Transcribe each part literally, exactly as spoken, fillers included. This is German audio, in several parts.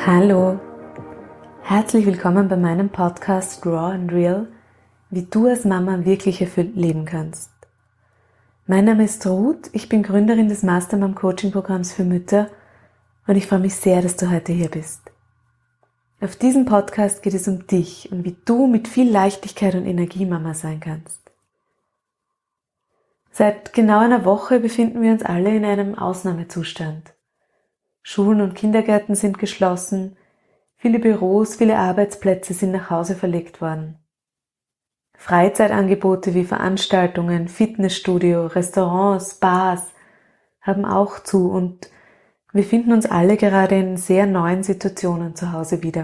Hallo, herzlich willkommen bei meinem Podcast Raw and Real, wie du als Mama wirklich erfüllt leben kannst. Mein Name ist Ruth, ich bin Gründerin des Mastermom Coaching Programms für Mütter und ich freue mich sehr, dass du heute hier bist. Auf diesem Podcast geht es um dich und wie du mit viel Leichtigkeit und Energie Mama sein kannst. Seit genau einer Woche befinden wir uns alle in einem Ausnahmezustand. Schulen und Kindergärten sind geschlossen, viele Büros, viele Arbeitsplätze sind nach Hause verlegt worden. Freizeitangebote wie Veranstaltungen, Fitnessstudio, Restaurants, Bars haben auch zu und wir finden uns alle gerade in sehr neuen Situationen zu Hause wieder.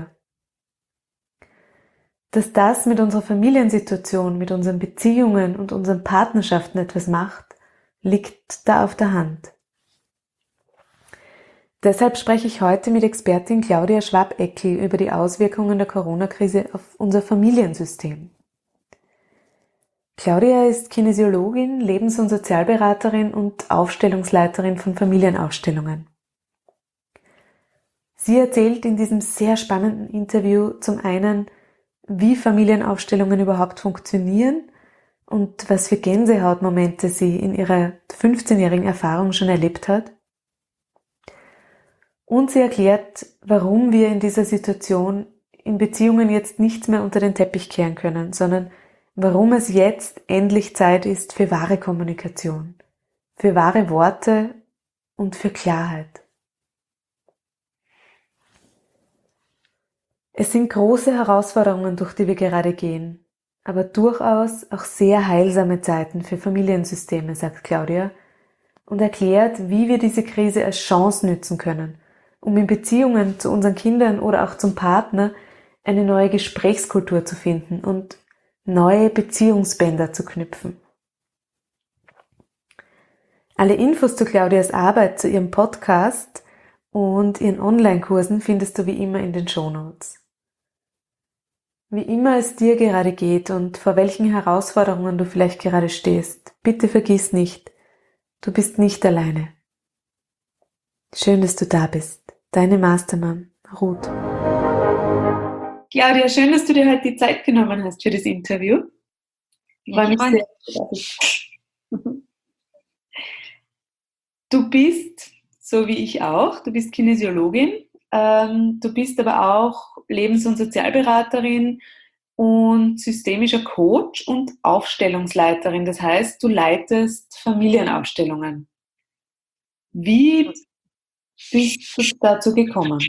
Dass das mit unserer Familiensituation, mit unseren Beziehungen und unseren Partnerschaften etwas macht, liegt da auf der Hand. Deshalb spreche ich heute mit Expertin Claudia Schwab-Eckel über die Auswirkungen der Corona-Krise auf unser Familiensystem. Claudia ist Kinesiologin, Lebens- und Sozialberaterin und Aufstellungsleiterin von Familienaufstellungen. Sie erzählt in diesem sehr spannenden Interview zum einen, wie Familienaufstellungen überhaupt funktionieren und was für Gänsehautmomente sie in ihrer fünfzehnjährigen Erfahrung schon erlebt hat. Und sie erklärt, warum wir in dieser Situation in Beziehungen jetzt nichts mehr unter den Teppich kehren können, sondern warum es jetzt endlich Zeit ist für wahre Kommunikation, für wahre Worte und für Klarheit. Es sind große Herausforderungen, durch die wir gerade gehen, aber durchaus auch sehr heilsame Zeiten für Familiensysteme, sagt Claudia, und erklärt, wie wir diese Krise als Chance nützen können, um in Beziehungen zu unseren Kindern oder auch zum Partner eine neue Gesprächskultur zu finden und neue Beziehungsbänder zu knüpfen. Alle Infos zu Claudias Arbeit, zu ihrem Podcast und ihren Online-Kursen findest du wie immer in den Shownotes. Wie immer es dir gerade geht und vor welchen Herausforderungen du vielleicht gerade stehst, bitte vergiss nicht, du bist nicht alleine. Schön, dass du da bist. Deine Mastermom, Ruth. Claudia, schön, dass du dir heute die Zeit genommen hast für das Interview. Ich freue mich sehr, dass du da bist. Du bist, so wie ich auch, du bist Kinesiologin, ähm, du bist aber auch Lebens- und Sozialberaterin und systemischer Coach und Aufstellungsleiterin. Das heißt, du leitest Familienaufstellungen. Wie bist du dazu gekommen?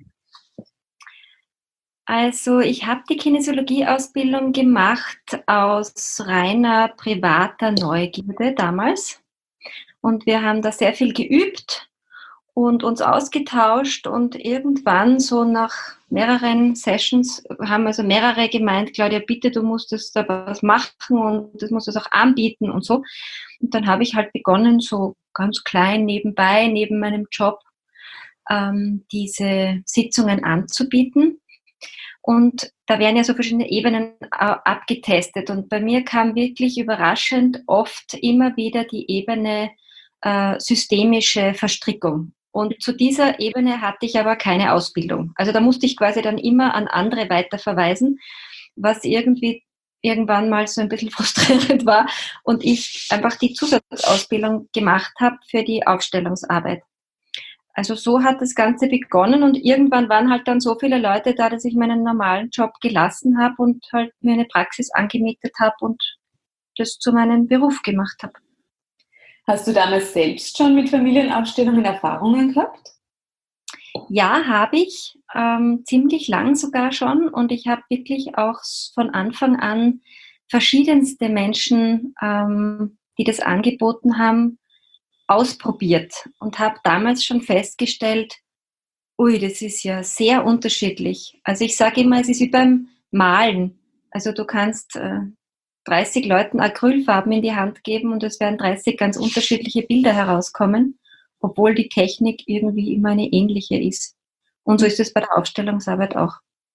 Also ich habe die Kinesiologie-Ausbildung gemacht aus reiner privater Neugierde damals. Und wir haben da sehr viel geübt und uns ausgetauscht. Und irgendwann, so nach mehreren Sessions, haben also mehrere gemeint, Claudia, bitte, du musst das da was machen und das musst du auch anbieten und so. Und dann habe ich halt begonnen, so ganz klein nebenbei, neben meinem Job, ähm, diese Sitzungen anzubieten. Und da werden ja so verschiedene Ebenen äh, abgetestet. Und bei mir kam wirklich überraschend oft immer wieder die Ebene äh, systemische Verstrickung. Und zu dieser Ebene hatte ich aber keine Ausbildung. Also da musste ich quasi dann immer an andere weiterverweisen, was irgendwie irgendwann mal so ein bisschen frustrierend war und ich einfach die Zusatzausbildung gemacht habe für die Aufstellungsarbeit. Also so hat das Ganze begonnen und irgendwann waren halt dann so viele Leute da, dass ich meinen normalen Job gelassen habe und halt mir eine Praxis angemietet habe und das zu meinem Beruf gemacht habe. Hast du damals selbst schon mit Familienaufstellungen Erfahrungen gehabt? Ja, habe ich, ähm, ziemlich lang sogar schon und ich habe wirklich auch von Anfang an verschiedenste Menschen, ähm, die das angeboten haben, ausprobiert und habe damals schon festgestellt, ui, das ist ja sehr unterschiedlich. Also ich sage immer, es ist wie beim Malen. Also du kannst äh, dreißig Leuten Acrylfarben in die Hand geben und es werden dreißig ganz unterschiedliche Bilder herauskommen, obwohl die Technik irgendwie immer eine ähnliche ist. Und so ist es bei der Aufstellungsarbeit auch.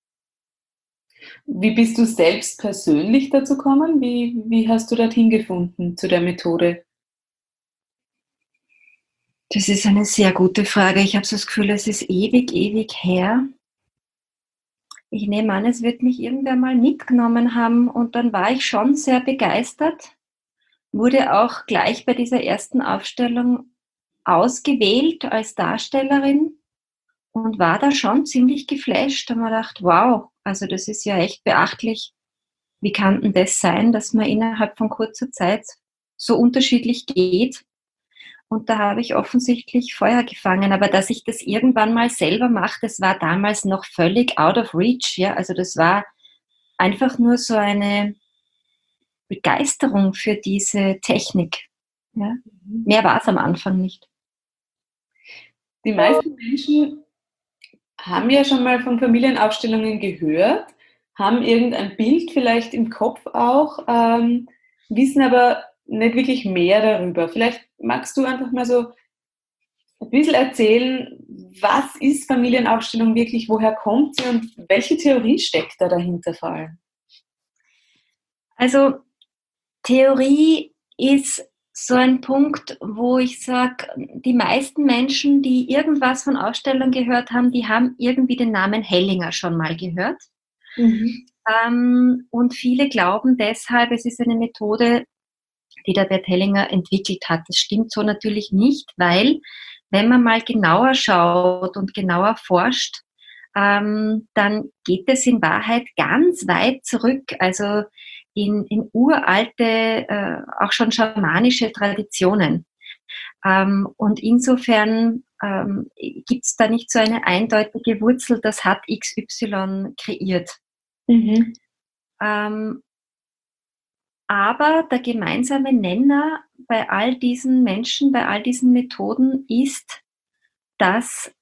Wie bist du selbst persönlich dazu gekommen? Wie, wie hast du dorthin gefunden zu der Methode? Das ist eine sehr gute Frage. Ich habe so das Gefühl, es ist ewig, ewig her. ich nehme an, es wird mich irgendwer mal mitgenommen haben und dann war ich schon sehr begeistert, wurde auch gleich bei dieser ersten Aufstellung ausgewählt als Darstellerin und war da schon ziemlich geflasht. Da habe ich mir gedacht, wow, also das ist ja echt beachtlich. Wie kann denn das sein, dass man innerhalb von kurzer Zeit so unterschiedlich geht? Und da habe ich offensichtlich Feuer gefangen. Aber dass ich das irgendwann mal selber mache, das war damals noch völlig out of reach. Ja? Also das war einfach nur so eine Begeisterung für diese Technik. Ja? Mehr war es am Anfang nicht. Die meisten Menschen haben ja schon mal von Familienaufstellungen gehört, haben irgendein Bild vielleicht im Kopf auch, ähm, wissen aber nicht wirklich mehr darüber. Vielleicht magst du einfach mal so ein bisschen erzählen, was ist Familienaufstellung wirklich, woher kommt sie und welche Theorie steckt da dahinter vor allem? Also Theorie ist so ein Punkt, wo ich sage, die meisten Menschen, die irgendwas von Aufstellung gehört haben, die haben irgendwie den Namen Hellinger schon mal gehört. Mhm. Ähm, und viele glauben deshalb, es ist eine Methode, die der Bert Hellinger entwickelt hat. Das stimmt so natürlich nicht, weil wenn man mal genauer schaut und genauer forscht, ähm, dann geht es in Wahrheit ganz weit zurück, also in, in uralte, äh, auch schon schamanische Traditionen. Ähm, und insofern ähm, gibt es da nicht so eine eindeutige Wurzel, das hat X Y kreiert. Mhm. Ähm, aber der gemeinsame Nenner bei all diesen Menschen, bei all diesen Methoden ist, dass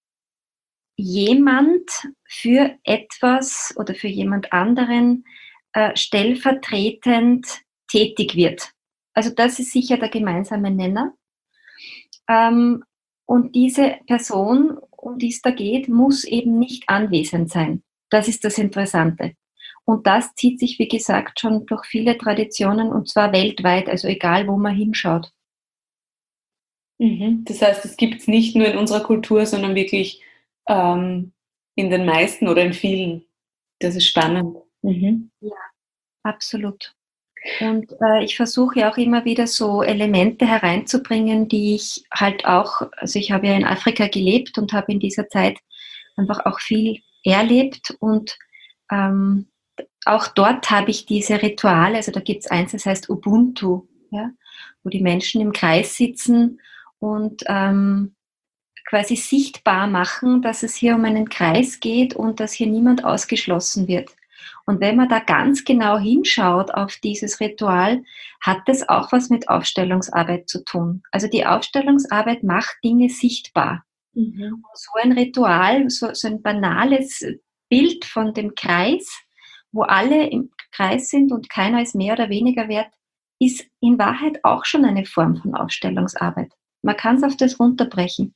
jemand für etwas oder für jemand anderen äh, stellvertretend tätig wird. Also das ist sicher der gemeinsame Nenner. Ähm, und diese Person, um die es da geht, muss eben nicht anwesend sein. Das ist das Interessante. Und das zieht sich, wie gesagt, schon durch viele Traditionen und zwar weltweit, also egal, wo man hinschaut. Mhm. Das heißt, es gibt es nicht nur in unserer Kultur, sondern wirklich ähm, in den meisten oder in vielen. Das ist spannend. Mhm. Ja, absolut. Und äh, ich versuche ja auch immer wieder so Elemente hereinzubringen, die ich halt auch, also ich habe ja in Afrika gelebt und habe in dieser Zeit einfach auch viel erlebt und ähm, auch dort habe ich diese Rituale, also da gibt es eins, das heißt Ubuntu, ja, wo die Menschen im Kreis sitzen und ähm, quasi sichtbar machen, dass es hier um einen Kreis geht und dass hier niemand ausgeschlossen wird. Und wenn man da ganz genau hinschaut auf dieses Ritual, hat das auch was mit Aufstellungsarbeit zu tun. Also die Aufstellungsarbeit macht Dinge sichtbar. Mhm. So ein Ritual, so, so ein banales Bild von dem Kreis, wo alle im Kreis sind und keiner ist mehr oder weniger wert, ist in Wahrheit auch schon eine Form von Aufstellungsarbeit. Man kann es auf das runterbrechen.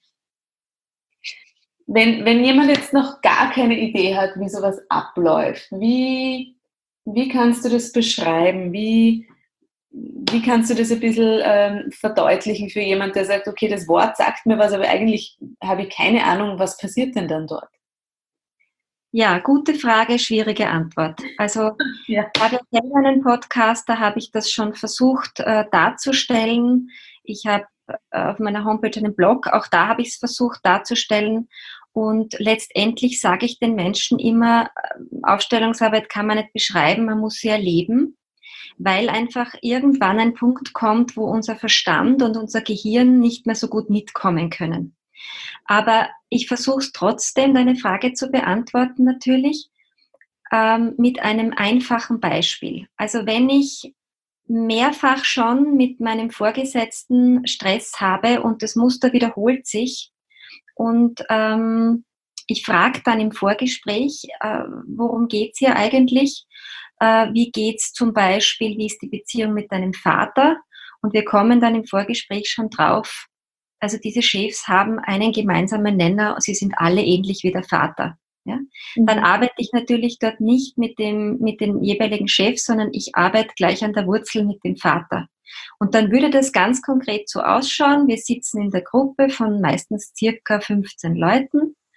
Wenn, wenn jemand jetzt noch gar keine Idee hat, wie sowas abläuft, wie, wie kannst du das beschreiben? Wie, wie kannst du das ein bisschen ähm, verdeutlichen für jemanden, der sagt, okay, das Wort sagt mir was, aber eigentlich habe ich keine Ahnung, was passiert denn dann dort? Ja, gute Frage, schwierige Antwort. Also ja. Ich habe ja selber einen Podcast, da habe ich das schon versucht äh, darzustellen. Ich habe äh, auf meiner Homepage einen Blog, auch da habe ich es versucht darzustellen. Und letztendlich sage ich den Menschen immer, Aufstellungsarbeit kann man nicht beschreiben, man muss sie erleben, weil einfach irgendwann ein Punkt kommt, wo unser Verstand und unser Gehirn nicht mehr so gut mitkommen können. Aber ich versuche es trotzdem, deine Frage zu beantworten natürlich, ähm, mit einem einfachen Beispiel. Also wenn ich mehrfach schon mit meinem Vorgesetzten Stress habe und das Muster wiederholt sich und ähm, ich frage dann im Vorgespräch, äh, worum geht's hier eigentlich? Äh, wie geht's zum Beispiel, wie ist die Beziehung mit deinem Vater? Und wir kommen dann im Vorgespräch schon drauf, also diese Chefs haben einen gemeinsamen Nenner, sie sind alle ähnlich wie der Vater. Ja? Mhm. Dann arbeite ich natürlich dort nicht mit dem, mit den jeweiligen Chefs, sondern ich arbeite gleich an der Wurzel mit dem Vater. Und dann würde das ganz konkret so ausschauen. Wir sitzen in der Gruppe von meistens circa fünfzehn Leuten.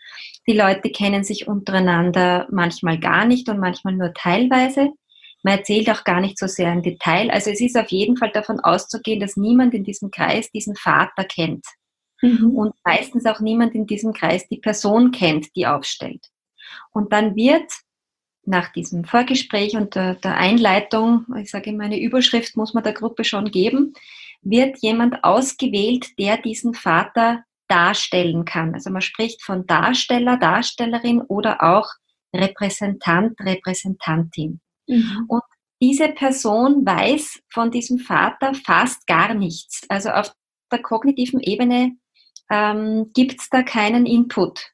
Die Leute kennen sich untereinander manchmal gar nicht und manchmal nur teilweise. Man erzählt auch gar nicht so sehr im Detail. Also es ist auf jeden Fall davon auszugehen, dass niemand in diesem Kreis diesen Vater kennt. Mhm. Und meistens auch niemand in diesem Kreis die Person kennt, die aufstellt. Und dann wird nach diesem Vorgespräch und der, der Einleitung, ich sage immer, eine Überschrift muss man der Gruppe schon geben, wird jemand ausgewählt, der diesen Vater darstellen kann. Also man spricht von Darsteller, Darstellerin oder auch Repräsentant, Repräsentantin. Mhm. Und diese Person weiß von diesem Vater fast gar nichts. Also auf der kognitiven Ebene ähm, gibt es da keinen Input.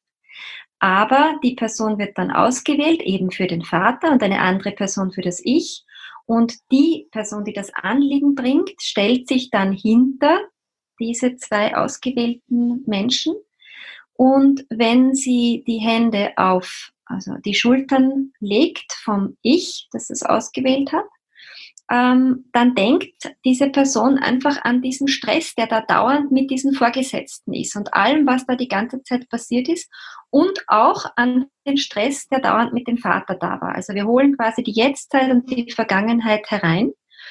Aber die Person wird dann ausgewählt, eben für den Vater und eine andere Person für das Ich. Und die Person, die das Anliegen bringt, stellt sich dann hinter diese zwei ausgewählten Menschen. Und wenn sie die Hände auf also die Schultern legt vom Ich, das es ausgewählt hat, ähm, dann denkt diese Person einfach an diesen Stress, der da dauernd mit diesen Vorgesetzten ist und allem, was da die ganze Zeit passiert ist und auch an den Stress, der dauernd mit dem Vater da war. Also wir holen quasi die Jetztzeit und die Vergangenheit herein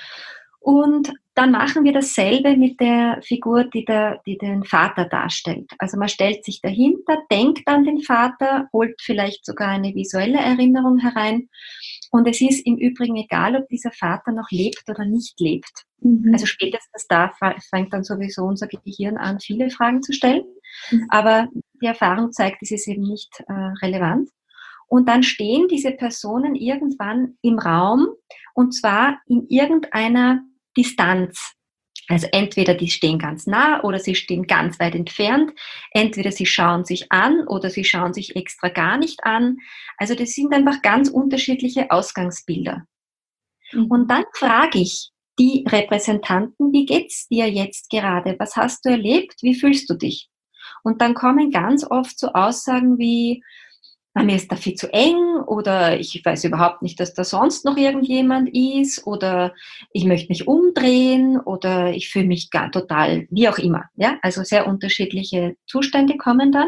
und dann machen wir dasselbe mit der Figur, die, der, die den Vater darstellt. Also man stellt sich dahinter, denkt an den Vater, holt vielleicht sogar eine visuelle Erinnerung herein. Und es ist im Übrigen egal, ob dieser Vater noch lebt oder nicht lebt. Mhm. Also spätestens da fängt dann sowieso unser Gehirn an, viele Fragen zu stellen. Mhm. Aber die Erfahrung zeigt, es ist eben nicht äh, relevant. Und dann stehen diese Personen irgendwann im Raum und zwar in irgendeiner Distanz. Also entweder die stehen ganz nah oder sie stehen ganz weit entfernt. Entweder sie schauen sich an oder sie schauen sich extra gar nicht an. Also das sind einfach ganz unterschiedliche Ausgangsbilder. Mhm. Und dann frage ich die Repräsentanten, wie geht's dir jetzt gerade? Was hast du erlebt? Wie fühlst du dich? Und dann kommen ganz oft so Aussagen wie, mir ist da viel zu eng oder ich weiß überhaupt nicht, dass da sonst noch irgendjemand ist oder ich möchte mich umdrehen oder ich fühle mich gar total, wie auch immer. Ja? Also sehr unterschiedliche Zustände kommen dann.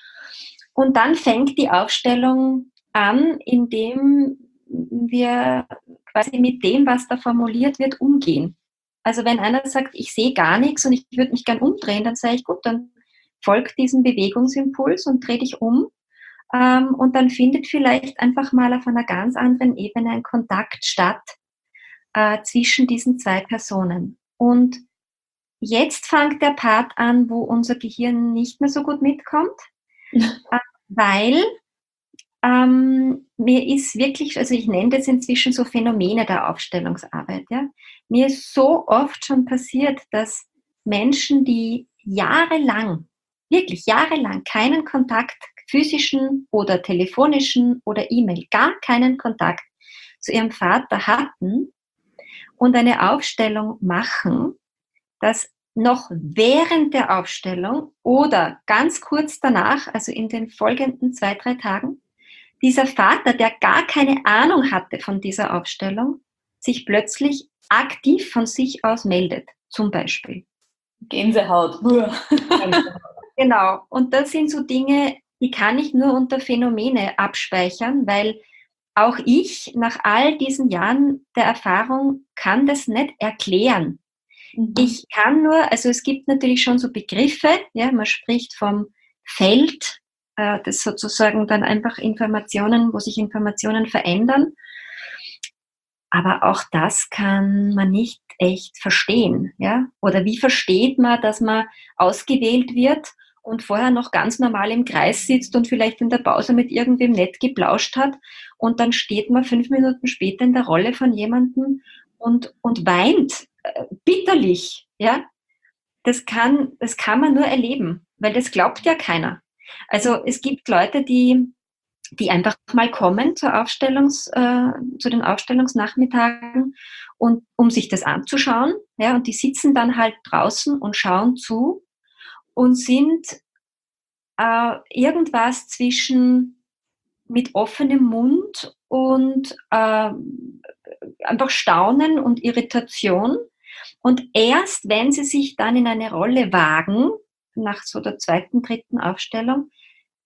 Und dann fängt die Aufstellung an, indem wir quasi mit dem, was da formuliert wird, umgehen. Also wenn einer sagt, ich sehe gar nichts und ich würde mich gern umdrehen, dann sage ich, gut, dann folg diesem Bewegungsimpuls und dreh dich um. Ähm, und dann findet vielleicht einfach mal auf einer ganz anderen Ebene ein Kontakt statt äh, zwischen diesen zwei Personen. Und jetzt fängt der Part an, wo unser Gehirn nicht mehr so gut mitkommt, äh, weil ähm, mir ist wirklich, also ich nenne das inzwischen so Phänomene der Aufstellungsarbeit. Ja? Mir ist so oft schon passiert, dass Menschen, die jahrelang, wirklich jahrelang keinen Kontakt physischen oder telefonischen oder E-Mail, gar keinen Kontakt zu ihrem Vater hatten und eine Aufstellung machen, dass noch während der Aufstellung oder ganz kurz danach, also in den folgenden zwei, drei Tagen, dieser Vater, der gar keine Ahnung hatte von dieser Aufstellung, sich plötzlich aktiv von sich aus meldet, zum Beispiel. Gänsehaut. Genau. Und das sind so Dinge, die kann ich nur unter Phänomene abspeichern, weil auch ich nach all diesen Jahren der Erfahrung kann das nicht erklären. Mhm. Ich kann nur, also es gibt natürlich schon so Begriffe, ja, man spricht vom Feld, äh, das sozusagen dann einfach Informationen, wo sich Informationen verändern. Aber auch das kann man nicht echt verstehen, ja? Oder wie versteht man, dass man ausgewählt wird und vorher noch ganz normal im Kreis sitzt und vielleicht in der Pause mit irgendwem nett geplauscht hat und dann steht man fünf Minuten später in der Rolle von jemandem und, und weint äh, bitterlich, ja? Das kann, das kann man nur erleben, weil das glaubt ja keiner. Also es gibt Leute, die die einfach mal kommen zur Aufstellungs, äh, zu den Aufstellungsnachmittagen und um sich das anzuschauen, ja, und die sitzen dann halt draußen und schauen zu und sind äh, irgendwas zwischen mit offenem Mund und äh, einfach Staunen und Irritation. Und erst wenn sie sich dann in eine Rolle wagen, nach so der zweiten, dritten Aufstellung,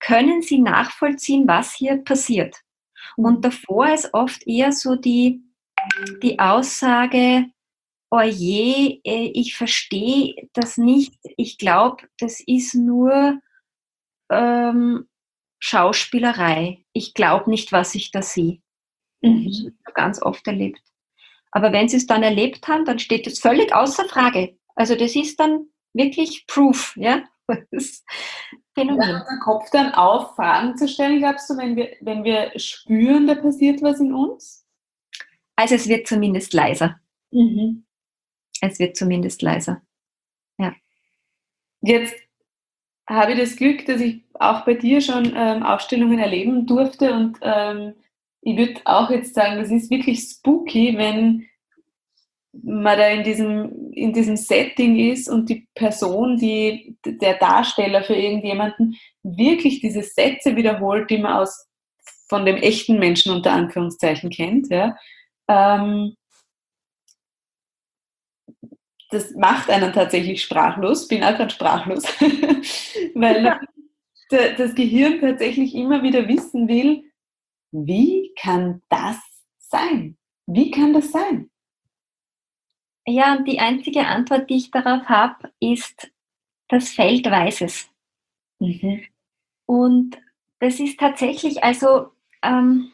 können sie nachvollziehen, was hier passiert. Mhm. Und davor ist oft eher so die, die Aussage, oh je, ich verstehe das nicht, ich glaube, das ist nur ähm, Schauspielerei. Ich glaube nicht, was ich da sehe. Mhm. Das habe ich ganz oft erlebt. Aber wenn sie es dann erlebt haben, dann steht es völlig außer Frage. Also das ist dann wirklich Proof, ja. Das Phänomen. Ja, der Kopf dann auf, Fragen zu stellen, glaubst du, wenn wir, wenn wir spüren, da passiert was in uns? Also es wird zumindest leiser. Mhm. Es wird zumindest leiser. Ja. Jetzt habe ich das Glück, dass ich auch bei dir schon ähm, Aufstellungen erleben durfte und ähm, ich würde auch jetzt sagen, das ist wirklich spooky, wenn man da in diesem, in diesem Setting ist und die Person, die, der Darsteller für irgendjemanden wirklich diese Sätze wiederholt, die man aus, von dem echten Menschen unter Anführungszeichen kennt, ja. Ähm, das macht einen tatsächlich sprachlos, bin auch gerade sprachlos, weil das Gehirn tatsächlich immer wieder wissen will, wie kann das sein? Wie kann das sein? Ja, und die einzige Antwort, die ich darauf habe, ist, das Feld weiß es. Mhm. Und das ist tatsächlich, also ähm,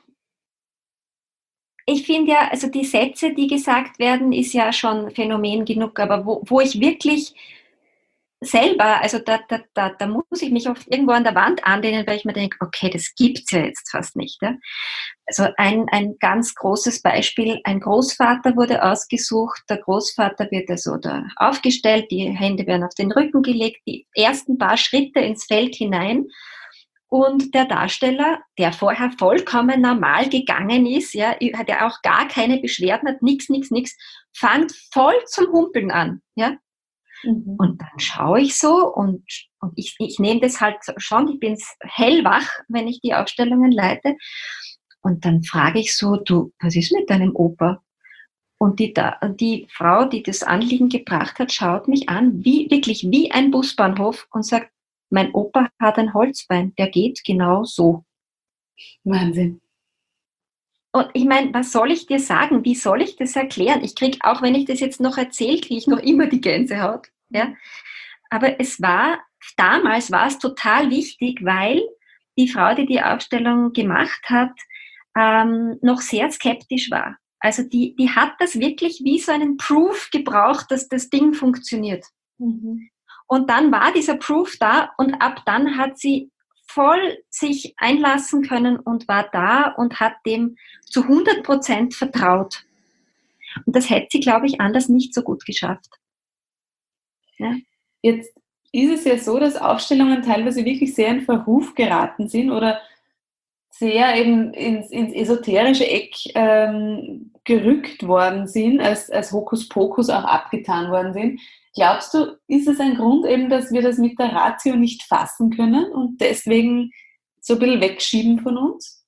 ich finde ja, also die Sätze, die gesagt werden, ist ja schon Phänomen genug, aber wo, wo ich wirklich selber, also da, da, da, da muss ich mich oft irgendwo an der Wand anlehnen, weil ich mir denke, okay, das gibt's ja jetzt fast nicht. Ja? Also ein, ein ganz großes Beispiel, ein Großvater wurde ausgesucht, der Großvater wird also da aufgestellt, die Hände werden auf den Rücken gelegt, die ersten paar Schritte ins Feld hinein und der Darsteller, der vorher vollkommen normal gegangen ist, ja, hat ja auch gar keine Beschwerden, hat nix, nix, nix, fängt voll zum Humpeln an, ja. Mhm. Und dann schaue ich so und, und ich, ich nehme das halt schon, ich bin hellwach, wenn ich die Aufstellungen leite. Und dann frage ich so, du, was ist mit deinem Opa? Und die, die Frau, die das Anliegen gebracht hat, schaut mich an, wie, wirklich wie ein Busbahnhof und sagt, mein Opa hat ein Holzbein, der geht genau so. Wahnsinn. Und ich meine, was soll ich dir sagen? Wie soll ich das erklären? Ich kriege, auch wenn ich das jetzt noch erzähle, kriege ich noch immer die Gänsehaut. Ja? Aber es war, damals war es total wichtig, weil die Frau, die die Aufstellung gemacht hat, ähm, noch sehr skeptisch war. Also die, die hat das wirklich wie so einen Proof gebraucht, dass das Ding funktioniert. Mhm. Und dann war dieser Proof da und ab dann hat sie voll sich einlassen können und war da und hat dem zu hundert Prozent vertraut. Und das hätte sie, glaube ich, anders nicht so gut geschafft. Ja. Jetzt ist es ja so, dass Aufstellungen teilweise wirklich sehr in Verruf geraten sind oder sehr eben ins, ins esoterische Eck ähm, gerückt worden sind, als, als Hokuspokus auch abgetan worden sind. Glaubst du, ist es ein Grund eben, dass wir das mit der Ratio nicht fassen können und deswegen so ein bisschen wegschieben von uns?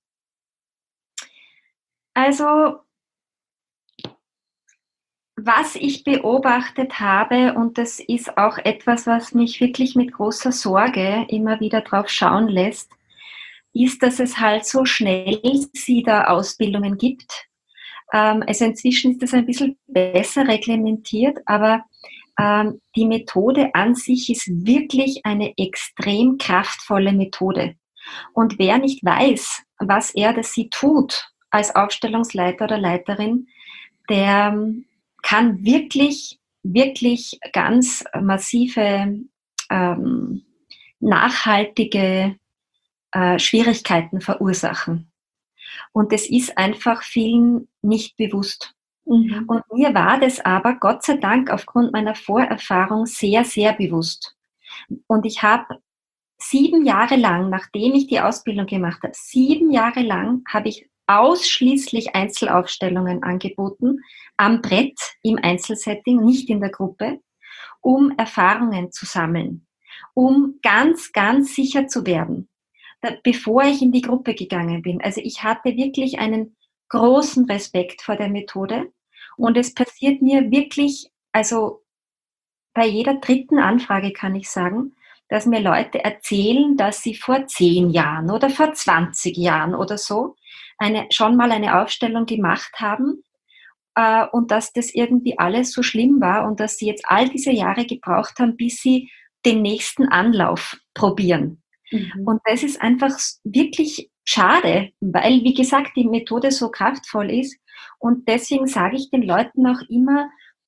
Also, was ich beobachtet habe, und das ist auch etwas, was mich wirklich mit großer Sorge immer wieder drauf schauen lässt, ist, dass es halt so schnell SIDA-Ausbildungen gibt. Ähm, also inzwischen ist das ein bisschen besser reglementiert, aber ähm, die Methode an sich ist wirklich eine extrem kraftvolle Methode. Und wer nicht weiß, was er oder sie tut als Aufstellungsleiter oder Leiterin, der kann wirklich, wirklich ganz massive, ähm, nachhaltige äh, Schwierigkeiten verursachen. Und das ist einfach vielen nicht bewusst. Mhm. Und mir war das aber Gott sei Dank aufgrund meiner Vorerfahrung sehr, sehr bewusst. Und ich habe sieben Jahre lang, nachdem ich die Ausbildung gemacht habe, sieben Jahre lang habe ich ausschließlich Einzelaufstellungen angeboten, am Brett im Einzelsetting, nicht in der Gruppe, um Erfahrungen zu sammeln, um ganz, ganz sicher zu werden, bevor ich in die Gruppe gegangen bin. Also ich hatte wirklich einen großen Respekt vor der Methode und es passiert mir wirklich, also bei jeder dritten Anfrage kann ich sagen, dass mir Leute erzählen, dass sie vor zehn Jahren oder vor zwanzig Jahren oder so eine, schon mal eine Aufstellung gemacht haben äh, und dass das irgendwie alles so schlimm war und dass sie jetzt all diese Jahre gebraucht haben, bis sie den nächsten Anlauf probieren. Mhm. Und das ist einfach wirklich schade, weil, wie gesagt, die Methode so kraftvoll ist. Und deswegen sage ich den Leuten auch immer,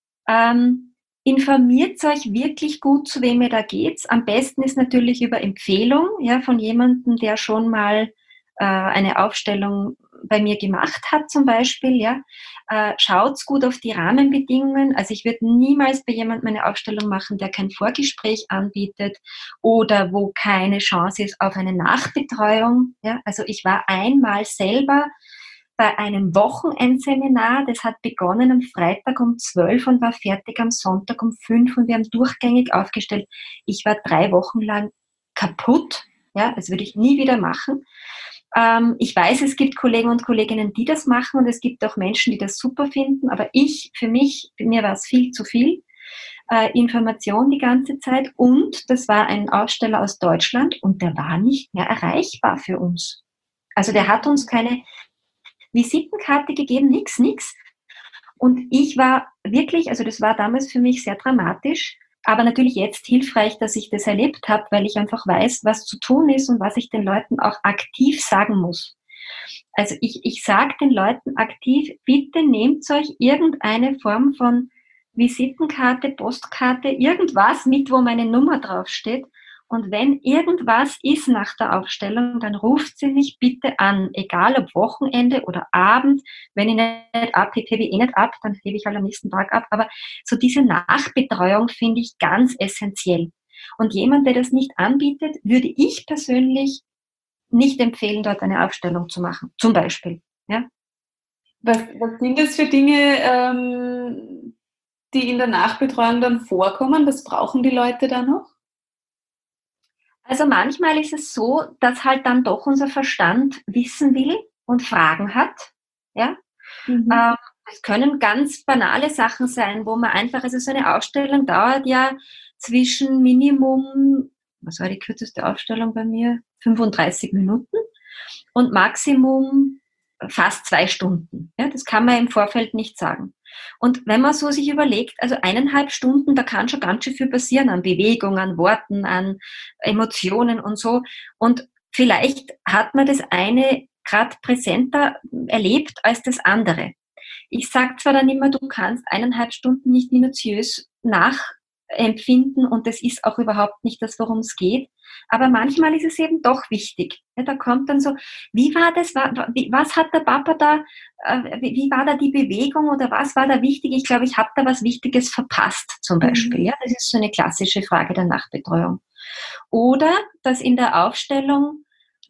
ähm, informiert euch wirklich gut, zu wem ihr da geht. Am besten ist natürlich über Empfehlung, ja, von jemandem, der schon mal äh, eine Aufstellung bei mir gemacht hat, zum Beispiel. Ja. Äh, schaut's gut auf die Rahmenbedingungen. Also ich würde niemals bei jemandem eine Aufstellung machen, der kein Vorgespräch anbietet oder wo keine Chance ist auf eine Nachbetreuung. Ja. Also ich war einmal selber bei einem Wochenendseminar, das hat begonnen am Freitag um zwölf und war fertig am Sonntag um fünf und wir haben durchgängig aufgestellt. Ich war drei Wochen lang kaputt, ja, das würde ich nie wieder machen. Ähm, ich weiß, es gibt Kollegen und Kolleginnen, die das machen und es gibt auch Menschen, die das super finden, aber ich, für mich, für mir war es viel zu viel. Äh, Information die ganze Zeit und das war ein Aussteller aus Deutschland und der war nicht mehr erreichbar für uns. Also der hat uns keine Visitenkarte gegeben, nix, nix. Und ich war wirklich, also das war damals für mich sehr dramatisch, aber natürlich jetzt hilfreich, dass ich das erlebt habe, weil ich einfach weiß, was zu tun ist und was ich den Leuten auch aktiv sagen muss. Also ich, ich sage den Leuten aktiv, bitte nehmt euch irgendeine Form von Visitenkarte, Postkarte, irgendwas mit, wo meine Nummer draufsteht. Und wenn irgendwas ist nach der Aufstellung, dann ruft sie mich bitte an, egal ob Wochenende oder Abend. Wenn ich nicht abhebe, hebe ich eh nicht ab, dann hebe ich halt am nächsten Tag ab. Aber so diese Nachbetreuung finde ich ganz essentiell. Und jemand, der das nicht anbietet, würde ich persönlich nicht empfehlen, dort eine Aufstellung zu machen, zum Beispiel. Ja? Was, was sind das für Dinge, ähm, die in der Nachbetreuung dann vorkommen? Was brauchen die Leute da noch? Also manchmal ist es so, dass halt dann doch unser Verstand wissen will und Fragen hat. Ja? Mhm. Ähm, es können ganz banale Sachen sein, wo man einfach, also so eine Ausstellung dauert ja zwischen Minimum, was war die kürzeste Ausstellung bei mir? fünfunddreißig Minuten und Maximum fast zwei Stunden. Ja, das kann man im Vorfeld nicht sagen. Und wenn man so sich überlegt, also eineinhalb Stunden, da kann schon ganz schön viel passieren an Bewegung, an Worten, an Emotionen und so. Und vielleicht hat man das eine gerade präsenter erlebt als das andere. Ich sage zwar dann immer, du kannst eineinhalb Stunden nicht minutiös nachempfinden und das ist auch überhaupt nicht das, worum es geht. Aber manchmal ist es eben doch wichtig. Ja, da kommt dann so, wie war das, was hat der Papa da, wie war da die Bewegung oder was war da wichtig? Ich glaube, ich habe da was Wichtiges verpasst zum Beispiel. Ja, das ist so eine klassische Frage der Nachbetreuung. Oder, dass in der Aufstellung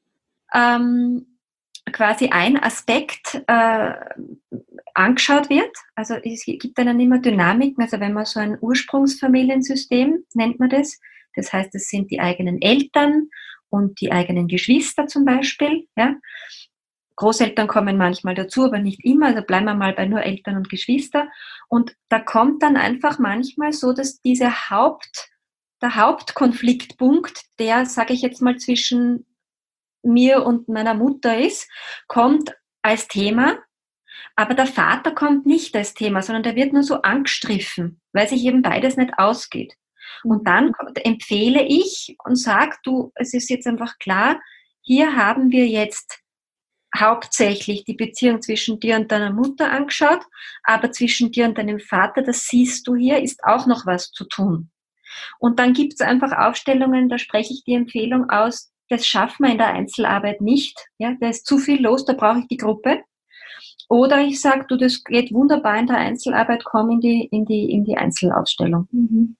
ähm, quasi ein Aspekt äh, angeschaut wird. Also es gibt dann immer Dynamiken, also wenn man so ein Ursprungsfamiliensystem nennt man das, das heißt, es sind die eigenen Eltern und die eigenen Geschwister zum Beispiel. Ja. Großeltern kommen manchmal dazu, aber nicht immer, also bleiben wir mal bei nur Eltern und Geschwister. Und da kommt dann einfach manchmal so, dass diese Haupt, der Hauptkonfliktpunkt, der, sage ich jetzt mal, zwischen mir und meiner Mutter ist, kommt als Thema, aber der Vater kommt nicht als Thema, sondern der wird nur so angestriffen, weil sich eben beides nicht ausgeht. Und dann empfehle ich und sage, du, es ist jetzt einfach klar, hier haben wir jetzt hauptsächlich die Beziehung zwischen dir und deiner Mutter angeschaut, aber zwischen dir und deinem Vater, das siehst du hier, ist auch noch was zu tun. Und dann gibt es einfach Aufstellungen, da spreche ich die Empfehlung aus, das schaffen wir in der Einzelarbeit nicht. Ja, da ist zu viel los, da brauche ich die Gruppe. Oder ich sage, du, das geht wunderbar in der Einzelarbeit, komm in die, in die, in die Einzelaufstellung. Mhm.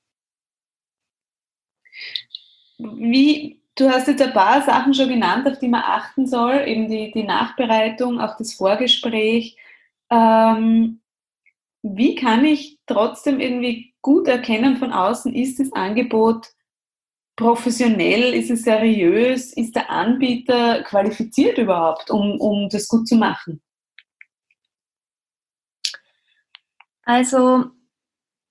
Wie, du hast jetzt ein paar Sachen schon genannt, auf die man achten soll, eben die, die Nachbereitung, auch das Vorgespräch. Ähm, wie kann ich trotzdem irgendwie gut erkennen von außen, ist das Angebot professionell, ist es seriös, ist der Anbieter qualifiziert überhaupt, um, um das gut zu machen? Also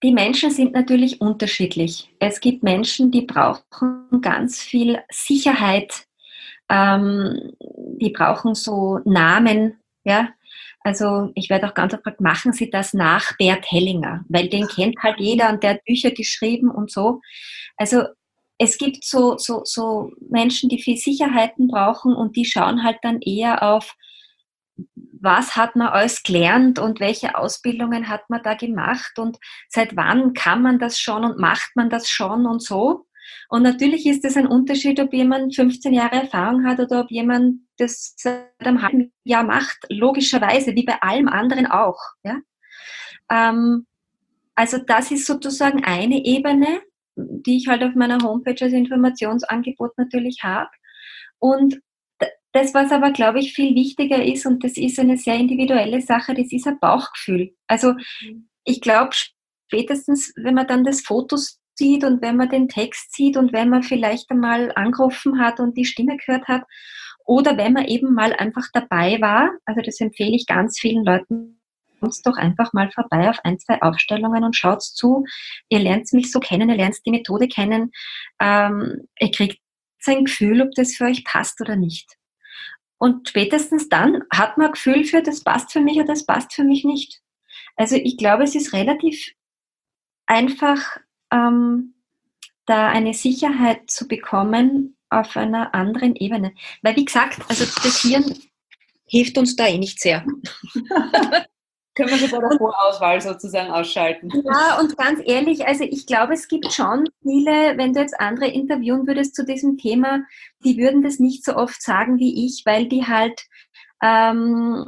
die Menschen sind natürlich unterschiedlich. Es gibt Menschen, die brauchen ganz viel Sicherheit, ähm, die brauchen so Namen, ja. Also ich werde auch ganz oft gefragt, machen Sie das nach Bert Hellinger? Weil den kennt halt jeder und der hat Bücher geschrieben und so. Also es gibt so, so, so Menschen, die viel Sicherheiten brauchen und die schauen halt dann eher auf, was hat man alles gelernt und welche Ausbildungen hat man da gemacht und seit wann kann man das schon und macht man das schon und so. Und natürlich ist es ein Unterschied, ob jemand fünfzehn Jahre Erfahrung hat oder ob jemand das seit einem halben Jahr macht, logischerweise, wie bei allem anderen auch. Ja? Ähm, also das ist sozusagen eine Ebene, die ich halt auf meiner Homepage als Informationsangebot natürlich habe. Und das, was aber, glaube ich, viel wichtiger ist, und das ist eine sehr individuelle Sache, das ist ein Bauchgefühl. Also ich glaube, spätestens, wenn man dann das Foto sieht und wenn man den Text sieht und wenn man vielleicht einmal angerufen hat und die Stimme gehört hat oder wenn man eben mal einfach dabei war, also das empfehle ich ganz vielen Leuten, kommt doch einfach mal vorbei auf ein, zwei Aufstellungen und schaut zu. Ihr lernt mich so kennen, ihr lernt die Methode kennen, ähm, ihr kriegt ein Gefühl, ob das für euch passt oder nicht. Und spätestens dann hat man ein Gefühl für, das passt für mich oder das passt für mich nicht. Also ich glaube, es ist relativ einfach, ähm, da eine Sicherheit zu bekommen auf einer anderen Ebene. Weil wie gesagt, also das Hirn hilft uns da eh nicht sehr. Können wir schon bei der Vorauswahl sozusagen ausschalten. Ja, und ganz ehrlich, also ich glaube, es gibt schon viele, wenn du jetzt andere interviewen würdest zu diesem Thema, die würden das nicht so oft sagen wie ich, weil die halt ähm,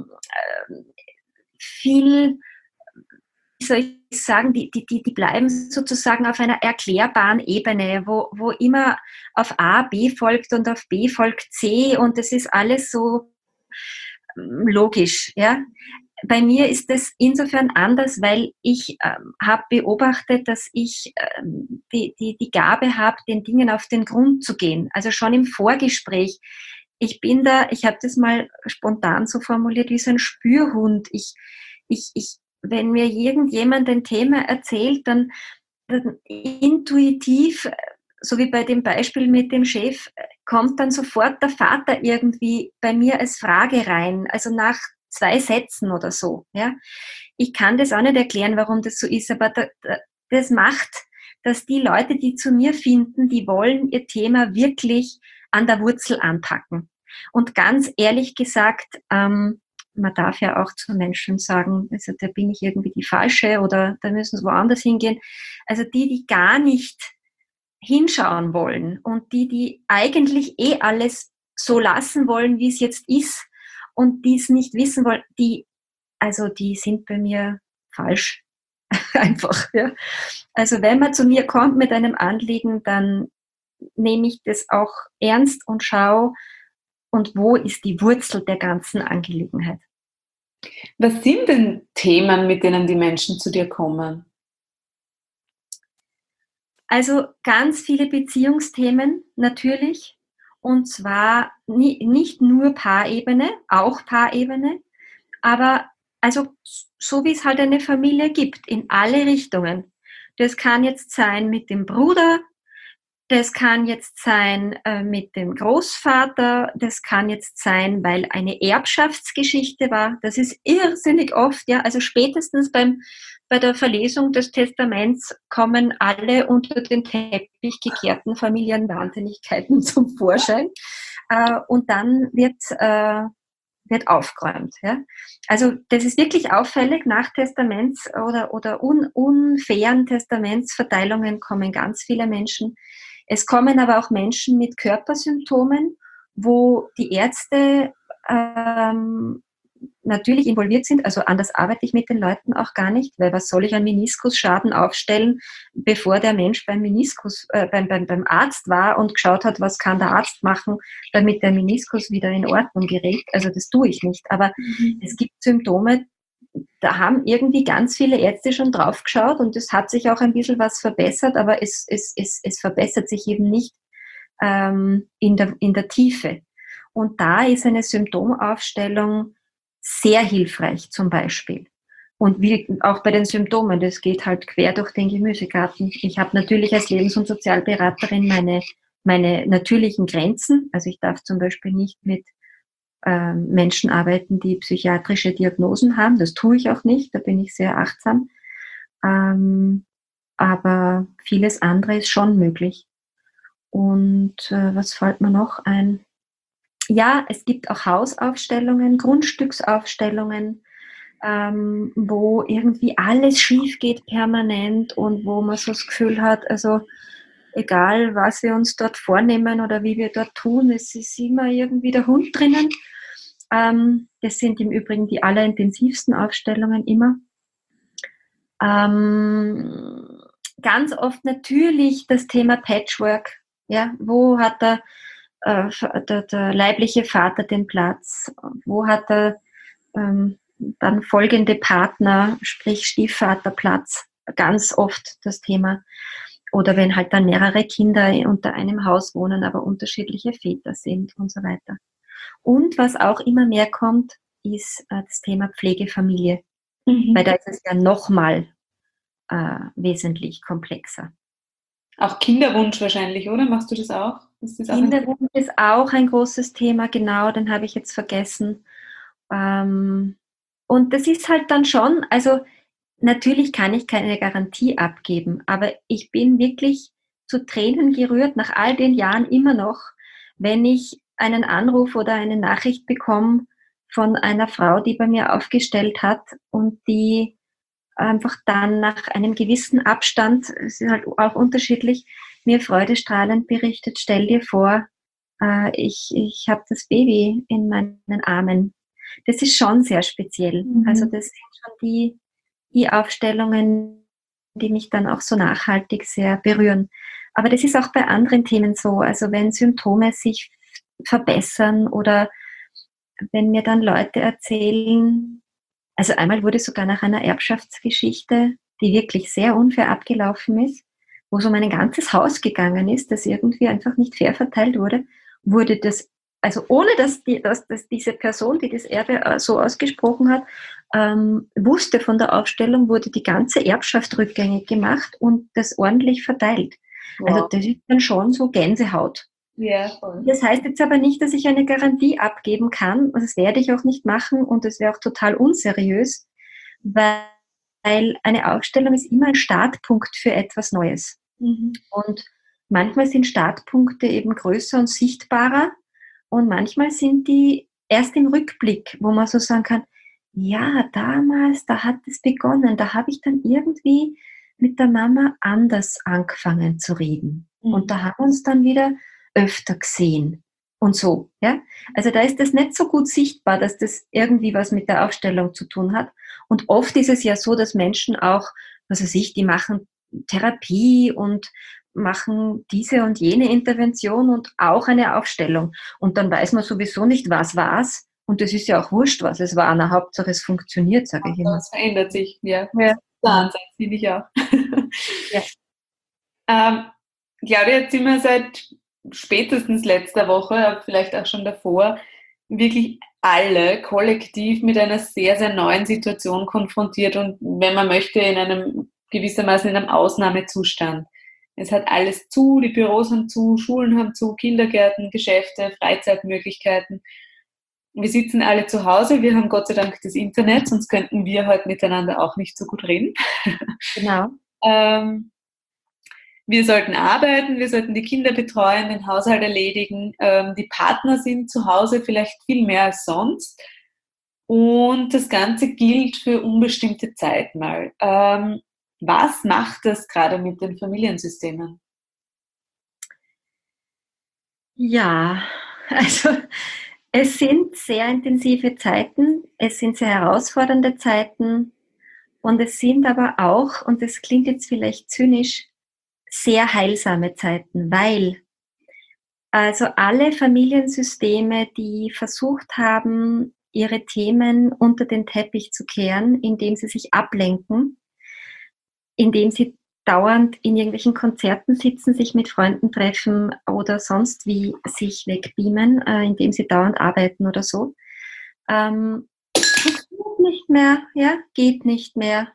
viel, wie soll ich sagen, die, die, die, die bleiben sozusagen auf einer erklärbaren Ebene, wo, wo immer auf A B folgt und auf B folgt C und das ist alles so logisch, ja. Bei mir ist es insofern anders, weil ich ähm, habe beobachtet, dass ich ähm, die, die, die Gabe habe, den Dingen auf den Grund zu gehen. Also schon im Vorgespräch. Ich bin da, ich habe das mal spontan so formuliert, wie so ein Spürhund. Ich, ich, ich, wenn mir irgendjemand ein Thema erzählt, dann, dann intuitiv, so wie bei dem Beispiel mit dem Chef, kommt dann sofort der Vater irgendwie bei mir als Frage rein. Also nach zwei Sätzen oder so. Ja. Ich kann das auch nicht erklären, warum das so ist, aber da, da, das macht, dass die Leute, die zu mir finden, die wollen ihr Thema wirklich an der Wurzel anpacken. Und ganz ehrlich gesagt, ähm, man darf ja auch zu Menschen sagen, also da bin ich irgendwie die Falsche oder da müssen sie woanders hingehen. Also die, die gar nicht hinschauen wollen und die, die eigentlich eh alles so lassen wollen, wie es jetzt ist, und die es nicht wissen wollen, die, also die sind bei mir falsch. Einfach, ja. Also wenn man zu mir kommt mit einem Anliegen, dann nehme ich das auch ernst und schaue, und wo ist die Wurzel der ganzen Angelegenheit. Was sind denn Themen, mit denen die Menschen zu dir kommen? Also ganz viele Beziehungsthemen natürlich. Und zwar nie, nicht nur Paarebene, auch Paarebene, aber also so wie es halt eine Familie gibt, in alle Richtungen. Das kann jetzt sein mit dem Bruder, das kann jetzt sein äh, mit dem Großvater, das kann jetzt sein, weil eine Erbschaftsgeschichte war. Das ist irrsinnig oft, ja. Also spätestens beim, bei der Verlesung des Testaments kommen alle unter den Teppich gekehrten Familienwahnsinnigkeiten zum Vorschein. Äh, und dann wird, äh, wird aufgeräumt. Ja. Also das ist wirklich auffällig. Nach Testaments- oder, oder un, unfairen Testamentsverteilungen kommen ganz viele Menschen. Es kommen aber auch Menschen mit Körpersymptomen, wo die Ärzte ähm, natürlich involviert sind. Also anders arbeite ich mit den Leuten auch gar nicht, weil was soll ich an Meniskusschaden aufstellen, bevor der Mensch beim Meniskus, äh, beim, beim, beim Arzt war und geschaut hat, was kann der Arzt machen, damit der Meniskus wieder in Ordnung gerät. Also das tue ich nicht. Aber mhm. es gibt Symptome, da haben irgendwie ganz viele Ärzte schon drauf geschaut und es hat sich auch ein bisschen was verbessert, aber es, es, es, es verbessert sich eben nicht ähm, in, der, in der Tiefe. Und da ist eine Symptomaufstellung sehr hilfreich zum Beispiel. Und wie auch bei den Symptomen, das geht halt quer durch den Gemüsegarten. Ich habe natürlich als Lebens- und Sozialberaterin meine, meine natürlichen Grenzen. Also ich darf zum Beispiel nicht mit ähm, Menschen arbeiten, die psychiatrische Diagnosen haben. Das tue ich auch nicht, da bin ich sehr achtsam. Ähm, aber vieles andere ist schon möglich. Und äh, was fällt mir noch ein? Ja, es gibt auch Hausaufstellungen, Grundstücksaufstellungen, ähm, wo irgendwie alles schief geht permanent und wo man so das Gefühl hat, also egal, was wir uns dort vornehmen oder wie wir dort tun, es ist immer irgendwie der Hund drinnen. Ähm, das sind im Übrigen die allerintensivsten Aufstellungen immer. Ähm, ganz oft natürlich das Thema Patchwork. Ja, wo hat der, äh, der, der leibliche Vater den Platz? Wo hat er ähm, dann folgende Partner, sprich Stiefvater Platz? Ganz oft das Thema. Oder wenn halt dann mehrere Kinder unter einem Haus wohnen, aber unterschiedliche Väter sind und so weiter. Und was auch immer mehr kommt, ist äh, das Thema Pflegefamilie. Mhm. Weil da ist es ja nochmal äh, wesentlich komplexer. Auch Kinderwunsch wahrscheinlich, oder? Machst du das auch? Ist das auch ein Kinderwunsch ist auch ein großes Thema, genau, den habe ich jetzt vergessen. Ähm, und das ist halt dann schon, also natürlich kann ich keine Garantie abgeben, aber ich bin wirklich zu Tränen gerührt nach all den Jahren immer noch, wenn ich einen Anruf oder eine Nachricht bekomme von einer Frau, die bei mir aufgestellt hat und die einfach dann nach einem gewissen Abstand, es ist halt auch unterschiedlich, mir freudestrahlend berichtet, stell dir vor, äh, ich, ich habe das Baby in meinen Armen. Das ist schon sehr speziell. Mhm. Also das sind schon die, die Aufstellungen, die mich dann auch so nachhaltig sehr berühren. Aber das ist auch bei anderen Themen so. Also wenn Symptome sich verbessern oder wenn mir dann Leute erzählen, also einmal wurde sogar nach einer Erbschaftsgeschichte, die wirklich sehr unfair abgelaufen ist, wo es um ein ganzes Haus gegangen ist, das irgendwie einfach nicht fair verteilt wurde, wurde das, also ohne dass, die, dass, dass diese Person, die das Erbe so ausgesprochen hat, ähm, wusste von der Aufstellung, wurde die ganze Erbschaft rückgängig gemacht und das ordentlich verteilt. Wow. Also das ist dann schon so Gänsehaut. Ja, voll. Das heißt jetzt aber nicht, dass ich eine Garantie abgeben kann. Und das werde ich auch nicht machen und das wäre auch total unseriös, weil eine Aufstellung ist immer ein Startpunkt für etwas Neues. Mhm. Und manchmal sind Startpunkte eben größer und sichtbarer und manchmal sind die erst im Rückblick, wo man so sagen kann, ja, damals, da hat es begonnen, da habe ich dann irgendwie mit der Mama anders angefangen zu reden. Mhm. Und da haben wir uns dann wieder öfter gesehen und so. Ja? Also da ist das nicht so gut sichtbar, dass das irgendwie was mit der Aufstellung zu tun hat. Und oft ist es ja so, dass Menschen auch, was weiß ich, die machen Therapie und machen diese und jene Intervention und auch eine Aufstellung. Und dann weiß man sowieso nicht, was war's. Und das ist ja auch wurscht, was es war. Na, Hauptsache es funktioniert, sage ich immer. Das verändert sich, ja. Ja. Wahnsinn, finde ich auch. Ja. ähm, Claudia, jetzt sind wir seit spätestens letzter Woche, vielleicht auch schon davor, wirklich alle kollektiv mit einer sehr, sehr neuen Situation konfrontiert und wenn man möchte, in einem gewissermaßen in einem Ausnahmezustand. Es hat alles zu, die Büros haben zu, Schulen haben zu, Kindergärten, Geschäfte, Freizeitmöglichkeiten. Wir sitzen alle zu Hause, wir haben Gott sei Dank das Internet, sonst könnten wir heute miteinander auch nicht so gut reden. Genau. ähm, Wir sollten arbeiten, wir sollten die Kinder betreuen, den Haushalt erledigen. Ähm, die Partner sind zu Hause vielleicht viel mehr als sonst. Und das Ganze gilt für unbestimmte Zeit mal. Ähm, was macht das gerade mit den Familiensystemen? Ja, also es sind sehr intensive Zeiten, es sind sehr herausfordernde Zeiten und es sind aber auch, und das klingt jetzt vielleicht zynisch, sehr heilsame Zeiten, weil also alle Familiensysteme, die versucht haben, ihre Themen unter den Teppich zu kehren, indem sie sich ablenken, indem sie dauernd in irgendwelchen Konzerten sitzen, sich mit Freunden treffen oder sonst wie sich wegbeamen, äh, indem sie dauernd arbeiten oder so, ähm, geht nicht mehr, ja, geht nicht mehr.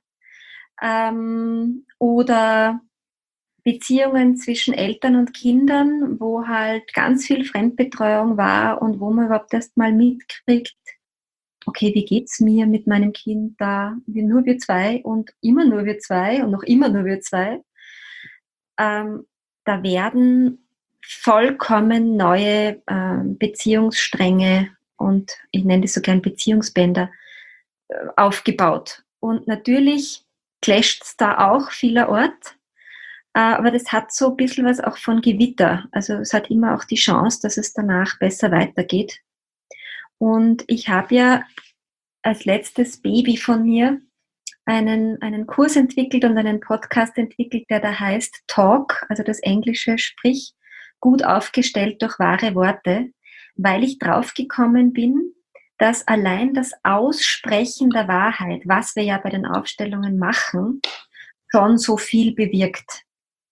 Ähm, oder Beziehungen zwischen Eltern und Kindern, wo halt ganz viel Fremdbetreuung war und wo man überhaupt erst mal mitkriegt, okay, wie geht's mir mit meinem Kind da? Wir, nur wir zwei und immer nur wir zwei und noch immer nur wir zwei. Ähm, da werden vollkommen neue ähm, Beziehungsstränge und ich nenne das so gern Beziehungsbänder äh, aufgebaut. Und natürlich clasht es da auch vielerorts, äh, aber das hat so ein bisschen was auch von Gewitter. Also es hat immer auch die Chance, dass es danach besser weitergeht. Und ich habe ja als letztes Baby von mir einen, einen Kurs entwickelt und einen Podcast entwickelt, der da heißt Talk, also das Englische, sprich gut aufgestellt durch wahre Worte, weil ich draufgekommen bin, dass allein das Aussprechen der Wahrheit, was wir ja bei den Aufstellungen machen, schon so viel bewirkt.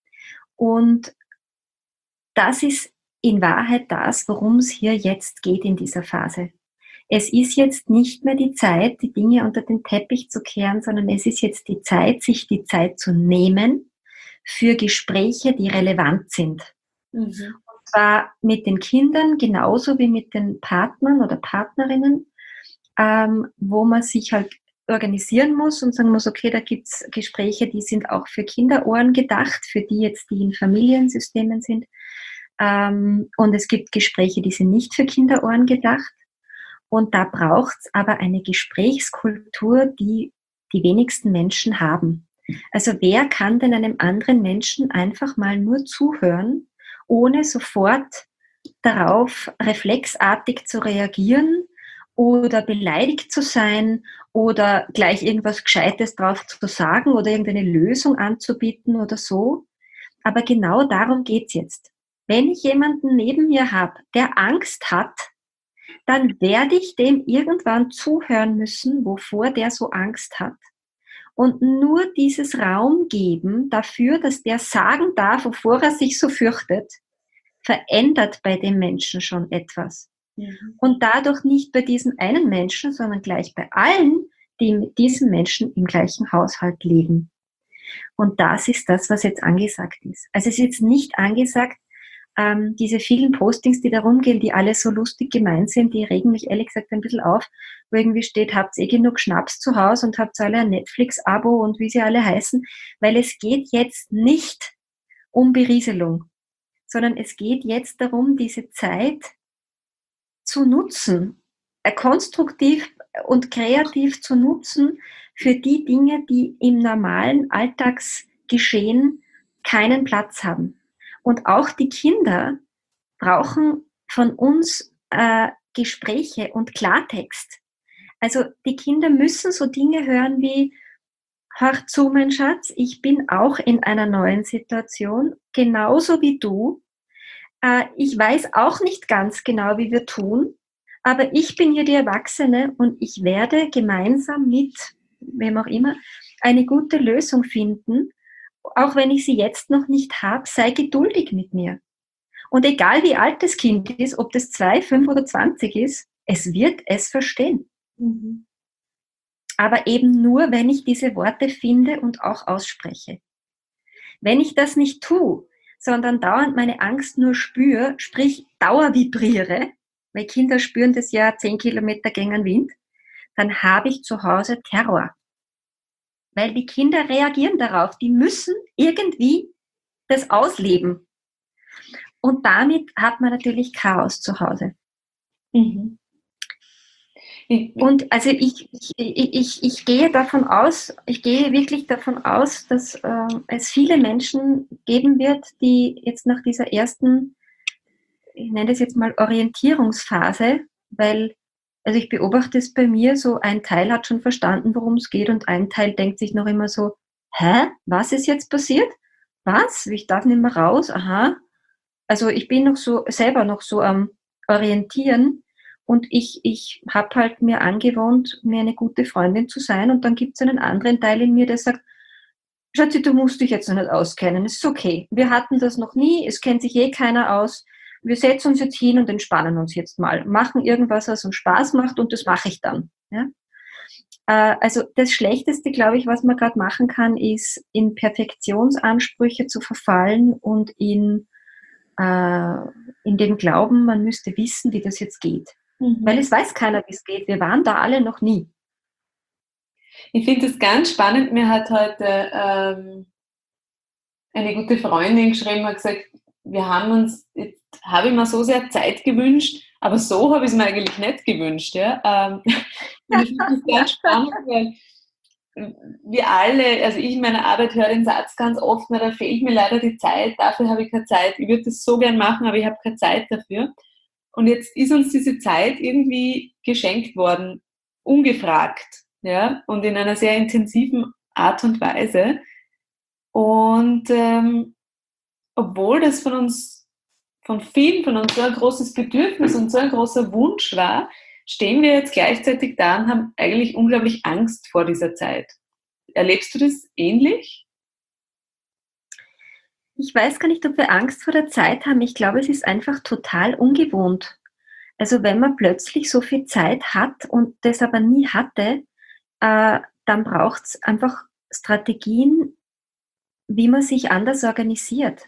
Und das ist in Wahrheit das, worum es hier jetzt geht in dieser Phase. Es ist jetzt nicht mehr die Zeit, die Dinge unter den Teppich zu kehren, sondern es ist jetzt die Zeit, sich die Zeit zu nehmen für Gespräche, die relevant sind. Mhm. Und zwar mit den Kindern genauso wie mit den Partnern oder Partnerinnen, ähm, wo man sich halt organisieren muss und sagen muss, okay, da gibt's Gespräche, die sind auch für Kinderohren gedacht, für die jetzt, die in Familiensystemen sind. Ähm, und es gibt Gespräche, die sind nicht für Kinderohren gedacht. Und da braucht's aber eine Gesprächskultur, die die wenigsten Menschen haben. Also wer kann denn einem anderen Menschen einfach mal nur zuhören, ohne sofort darauf reflexartig zu reagieren oder beleidigt zu sein oder gleich irgendwas Gescheites drauf zu sagen oder irgendeine Lösung anzubieten oder so. Aber genau darum geht's jetzt. Wenn ich jemanden neben mir habe, der Angst hat, dann werde ich dem irgendwann zuhören müssen, wovor der so Angst hat. Und nur dieses Raum geben dafür, dass der sagen darf, wovor er sich so fürchtet, verändert bei dem Menschen schon etwas. Mhm. Und dadurch nicht bei diesem einen Menschen, sondern gleich bei allen, die mit diesem Menschen im gleichen Haushalt leben. Und das ist das, was jetzt angesagt ist. Also es ist jetzt nicht angesagt, Ähm, diese vielen Postings, die da rumgehen, die alle so lustig gemeint sind, die regen mich ehrlich gesagt ein bisschen auf, wo irgendwie steht, habt ihr eh genug Schnaps zu Hause und habt alle ein Netflix-Abo und wie sie alle heißen, weil es geht jetzt nicht um Berieselung, sondern es geht jetzt darum, diese Zeit zu nutzen, äh, konstruktiv und kreativ zu nutzen für die Dinge, die im normalen Alltagsgeschehen keinen Platz haben. Und auch die Kinder brauchen von uns äh, Gespräche und Klartext. Also die Kinder müssen so Dinge hören wie, hör zu, mein Schatz, ich bin auch in einer neuen Situation, genauso wie du. Äh, ich weiß auch nicht ganz genau, wie wir tun, aber ich bin hier die Erwachsene und ich werde gemeinsam mit, wem auch immer, eine gute Lösung finden. Auch wenn ich sie jetzt noch nicht habe, sei geduldig mit mir. Und egal wie alt das Kind ist, ob das zwei, fünf oder zwanzig ist, es wird es verstehen. Mhm. Aber eben nur, wenn ich diese Worte finde und auch ausspreche. Wenn ich das nicht tue, sondern dauernd meine Angst nur spüre, sprich dauervibriere, weil Kinder spüren das ja zehn Kilometer gegen Wind, dann habe ich zu Hause Terror. Weil die Kinder reagieren darauf. Die müssen irgendwie das ausleben. Und damit hat man natürlich Chaos zu Hause. Mhm. Und also ich, ich, ich, ich gehe davon aus, ich gehe wirklich davon aus, dass äh, es viele Menschen geben wird, die jetzt nach dieser ersten, ich nenne das jetzt mal Orientierungsphase, weil also ich beobachte es bei mir, so ein Teil hat schon verstanden, worum es geht und ein Teil denkt sich noch immer so, hä, was ist jetzt passiert? Was? Ich darf nicht mehr raus? Aha. Also ich bin noch so, selber noch so am Orientieren und ich, ich habe halt mir angewohnt, mir eine gute Freundin zu sein und dann gibt es einen anderen Teil in mir, der sagt, Schatzi, du musst dich jetzt noch nicht auskennen, es ist okay. Wir hatten das noch nie, es kennt sich eh keiner aus. Wir setzen uns jetzt hin und entspannen uns jetzt mal, machen irgendwas, was uns Spaß macht und das mache ich dann. Ja? Äh, also das Schlechteste, glaube ich, was man gerade machen kann, ist in Perfektionsansprüche zu verfallen und in, äh, in dem Glauben, man müsste wissen, wie das jetzt geht. Mhm. Weil es weiß keiner, wie es geht. Wir waren da alle noch nie. Ich finde es ganz spannend. Mir hat heute ähm, eine gute Freundin geschrieben, hat gesagt, wir haben uns, jetzt habe ich mir so sehr Zeit gewünscht, aber so habe ich es mir eigentlich nicht gewünscht. Ja? Ähm, und ich finde das ganz spannend, weil wir alle, also ich in meiner Arbeit höre den Satz ganz oft, na, da fehlt mir leider die Zeit, dafür habe ich keine Zeit. Ich würde das so gern machen, aber ich habe keine Zeit dafür. Und jetzt ist uns diese Zeit irgendwie geschenkt worden, ungefragt, ja, und in einer sehr intensiven Art und Weise. Und ähm, obwohl das von uns, von vielen von uns so ein großes Bedürfnis und so ein großer Wunsch war, stehen wir jetzt gleichzeitig da und haben eigentlich unglaublich Angst vor dieser Zeit. Erlebst du das ähnlich? Ich weiß gar nicht, ob wir Angst vor der Zeit haben. Ich glaube, es ist einfach total ungewohnt. Also wenn man plötzlich so viel Zeit hat und das aber nie hatte, äh, dann braucht es einfach Strategien, wie man sich anders organisiert.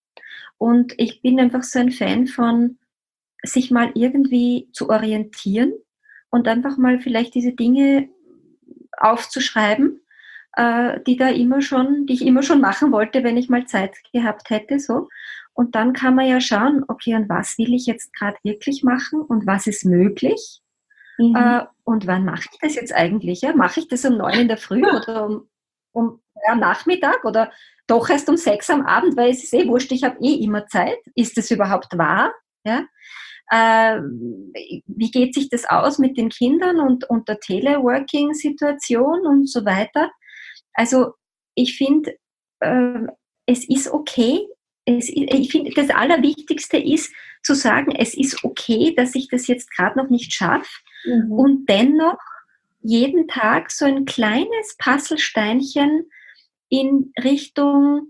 Und ich bin einfach so ein Fan von, sich mal irgendwie zu orientieren und einfach mal vielleicht diese Dinge aufzuschreiben, äh, die da immer schon, die ich immer schon machen wollte, wenn ich mal Zeit gehabt hätte, so. Und dann kann man ja schauen, okay, und was will ich jetzt gerade wirklich machen und was ist möglich? Mhm. Äh, und wann mache ich das jetzt eigentlich? Ja? Mache ich das um neun in der Früh oder um, um drei am Nachmittag oder doch erst um sechs am Abend, weil es ist eh wurscht, ich habe eh immer Zeit. Ist das überhaupt wahr? Ja? Äh, wie geht sich das aus mit den Kindern und, und der Teleworking-Situation und so weiter? Also ich finde, äh, es ist okay. Es, ich finde, das Allerwichtigste ist zu sagen, es ist okay, dass ich das jetzt gerade noch nicht schaffe Mhm. und dennoch jeden Tag so ein kleines Puzzlesteinchen in Richtung,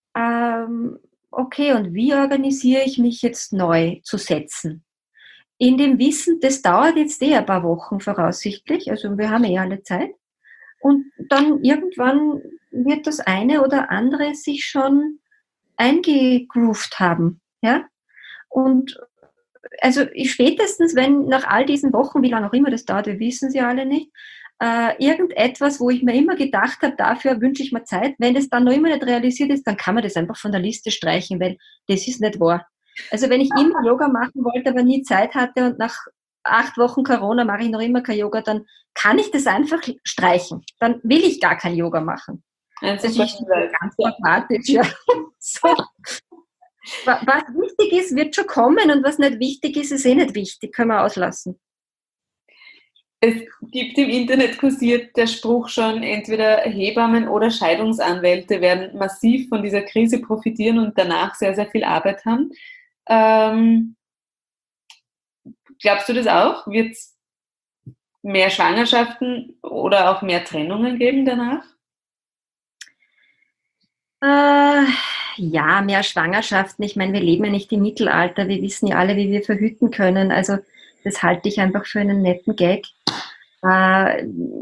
ähm, okay, und wie organisiere ich mich jetzt neu zu setzen? In dem Wissen, das dauert jetzt eh ein paar Wochen voraussichtlich, also wir haben eh alle Zeit. Und dann irgendwann wird das eine oder andere sich schon eingegroovt haben. Ja? Und also ich spätestens, wenn nach all diesen Wochen, wie lange auch immer das dauert, wir wissen sie alle nicht, äh, irgendetwas, wo ich mir immer gedacht habe, dafür wünsche ich mir Zeit, wenn das dann noch immer nicht realisiert ist, dann kann man das einfach von der Liste streichen, weil das ist nicht wahr. Also wenn ich immer Yoga machen wollte, aber nie Zeit hatte und nach acht Wochen Corona mache ich noch immer kein Yoga, dann kann ich das einfach streichen. Dann will ich gar kein Yoga machen. Ein Das super ist Hinweis. ganz pragmatisch, ja. So. Was wichtig ist, wird schon kommen und was nicht wichtig ist, ist eh nicht wichtig. Können wir auslassen. Es gibt im Internet kursiert der Spruch schon, entweder Hebammen oder Scheidungsanwälte werden massiv von dieser Krise profitieren und danach sehr, sehr viel Arbeit haben. Ähm, glaubst du das auch? Wird es mehr Schwangerschaften oder auch mehr Trennungen geben danach? Äh, ja, mehr Schwangerschaften. Ich meine, wir leben ja nicht im Mittelalter. Wir wissen ja alle, wie wir verhüten können. Also das halte ich einfach für einen netten Gag. Äh,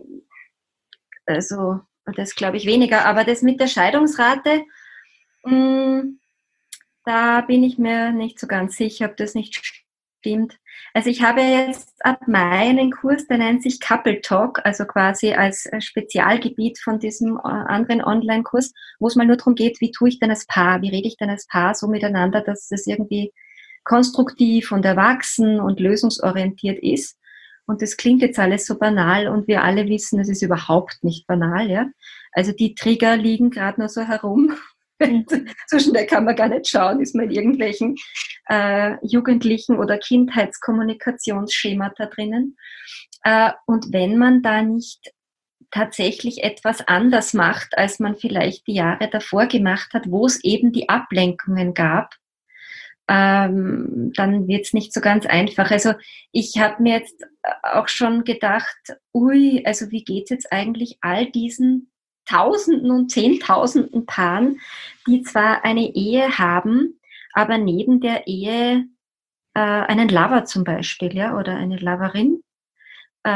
also das glaube ich weniger. Aber das mit der Scheidungsrate, mh, da bin ich mir nicht so ganz sicher, ob das nicht stimmt. Also ich habe jetzt ab Mai einen Kurs, der nennt sich Couple Talk, also quasi als Spezialgebiet von diesem anderen Online-Kurs, wo es mal nur darum geht, wie tue ich denn als Paar, wie rede ich denn als Paar so miteinander, dass das irgendwie konstruktiv und erwachsen und lösungsorientiert ist. Und das klingt jetzt alles so banal und wir alle wissen, es ist überhaupt nicht banal, ja. Also die Trigger liegen gerade nur so herum. So schnell kann man gar nicht schauen, ist man in irgendwelchen äh, jugendlichen oder Kindheitskommunikationsschemata drinnen. Äh, und wenn man da nicht tatsächlich etwas anders macht, als man vielleicht die Jahre davor gemacht hat, wo es eben die Ablenkungen gab, ähm, dann wird es nicht so ganz einfach. Also ich habe mir jetzt auch schon gedacht, ui, also wie geht es jetzt eigentlich all diesen Tausenden und Zehntausenden Paaren, die zwar eine Ehe haben, aber neben der Ehe äh, einen Lover zum Beispiel, ja, oder eine Loverin. Äh,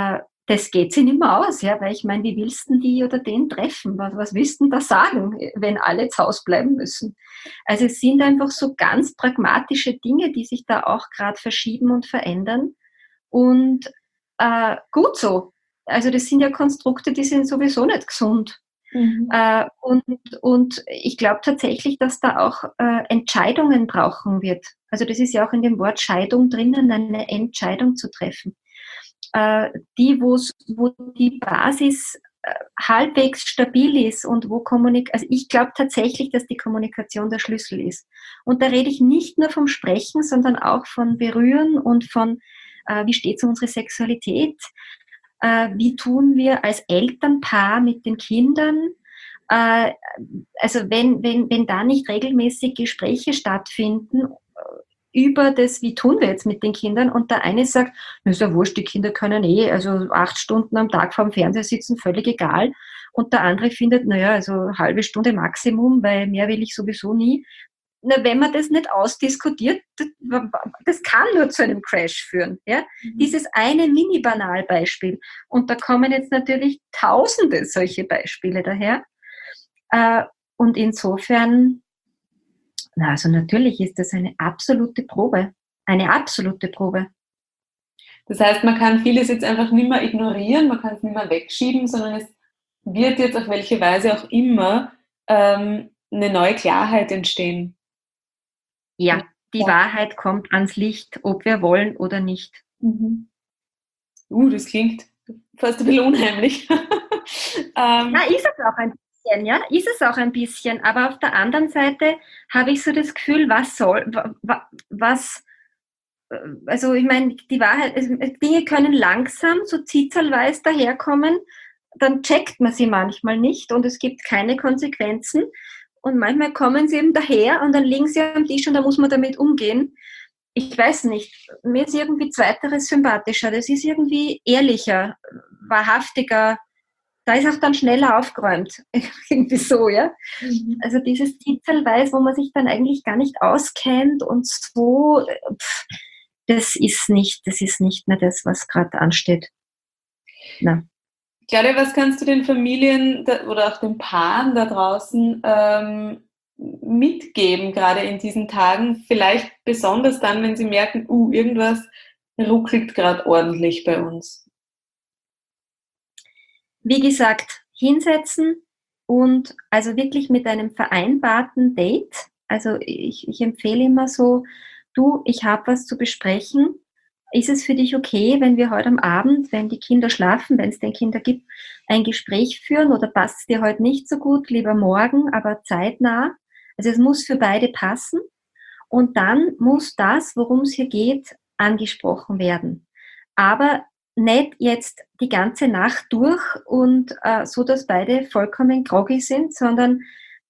das geht sich nicht mehr aus, ja, weil ich meine, wie willst du die oder den treffen? Was, was willst du denn da sagen, wenn alle zu Hause bleiben müssen? Also es sind einfach so ganz pragmatische Dinge, die sich da auch gerade verschieben und verändern. Und äh, gut so. Also das sind ja Konstrukte, die sind sowieso nicht gesund. Mhm. Äh, und, und ich glaube tatsächlich, dass da auch äh, Entscheidungen brauchen wird. Also das ist ja auch in dem Wort Scheidung drinnen, eine Entscheidung zu treffen. Äh, die, wo's, wo die Basis äh, halbwegs stabil ist und wo Kommunikation, also ich glaube tatsächlich, dass die Kommunikation der Schlüssel ist. Und da rede ich nicht nur vom Sprechen, sondern auch von Berühren und von, äh, wie steht es um unsere Sexualität, äh, wie tun wir als Elternpaar mit den Kindern, äh, also wenn, wenn, wenn da nicht regelmäßig Gespräche stattfinden, über das, wie tun wir jetzt mit den Kindern, und der eine sagt, na, ist ja wurscht, die Kinder können eh, also acht Stunden am Tag vor dem Fernseher sitzen, völlig egal, und der andere findet, naja, also eine halbe Stunde Maximum, weil mehr will ich sowieso nie. Na, wenn man das nicht ausdiskutiert, das, das kann nur zu einem Crash führen. Ja? Mhm. Dieses eine Mini-Banalbeispiel, und da kommen jetzt natürlich tausende solche Beispiele daher, äh, und insofern, na, also natürlich ist das eine absolute Probe. Eine absolute Probe. Das heißt, man kann vieles jetzt einfach nicht mehr ignorieren, man kann es nicht mehr wegschieben, sondern es wird jetzt auf welche Weise auch immer ähm, eine neue Klarheit entstehen. Ja, die ja. Wahrheit kommt ans Licht, ob wir wollen oder nicht. Mhm. Uh, das klingt fast ein bisschen unheimlich. ähm, Na, ist es auch ein bisschen, ja, ist es auch ein bisschen, aber auf der anderen Seite habe ich so das Gefühl, was soll, was, also ich meine, die Wahrheit, Dinge können langsam, so zitzelweise daherkommen, dann checkt man sie manchmal nicht und es gibt keine Konsequenzen, und manchmal kommen sie eben daher und dann liegen sie am Tisch und da muss man damit umgehen. Ich weiß nicht, mir ist irgendwie Zweiteres sympathischer, das ist irgendwie ehrlicher, wahrhaftiger, da ist auch dann schneller aufgeräumt, irgendwie so, ja. Mhm. Also dieses Zitzelweiß, wo man sich dann eigentlich gar nicht auskennt und so, pff, das ist nicht, das ist nicht mehr das, was gerade ansteht. Na. Claudia, was kannst du den Familien oder auch den Paaren da draußen ähm, mitgeben, gerade in diesen Tagen? Vielleicht besonders dann, wenn sie merken, uh, irgendwas ruckelt gerade ordentlich bei uns. Wie gesagt, hinsetzen und also wirklich mit einem vereinbarten Date. Also ich, ich empfehle immer so, du, ich habe was zu besprechen. Ist es für dich okay, wenn wir heute am Abend, wenn die Kinder schlafen, wenn es denn Kinder gibt, ein Gespräch führen, oder passt es dir heute nicht so gut, lieber morgen, aber zeitnah? Also es muss für beide passen, und dann muss das, worum es hier geht, angesprochen werden. Aber nicht jetzt die ganze Nacht durch und äh, so, dass beide vollkommen groggy sind, sondern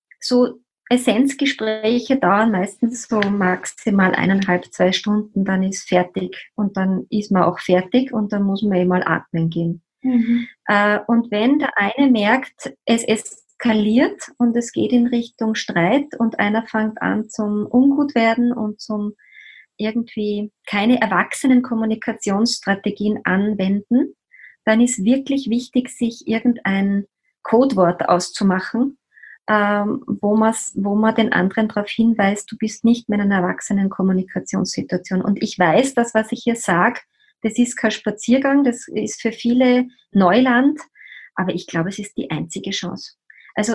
so Essenzgespräche dauern meistens so maximal eineinhalb, zwei Stunden, dann ist fertig und dann ist man auch fertig und dann muss man eh mal atmen gehen. Mhm. Äh, und wenn der eine merkt, es eskaliert und es geht in Richtung Streit und einer fängt an zum Ungutwerden und zum irgendwie keine erwachsenen Kommunikationsstrategien anwenden, dann ist wirklich wichtig, sich irgendein Codewort auszumachen, ähm, wo, wo man den anderen darauf hinweist, du bist nicht mehr in einer erwachsenen Kommunikationssituation. Und ich weiß, das, was ich hier sage, das ist kein Spaziergang, das ist für viele Neuland, aber ich glaube, es ist die einzige Chance. Also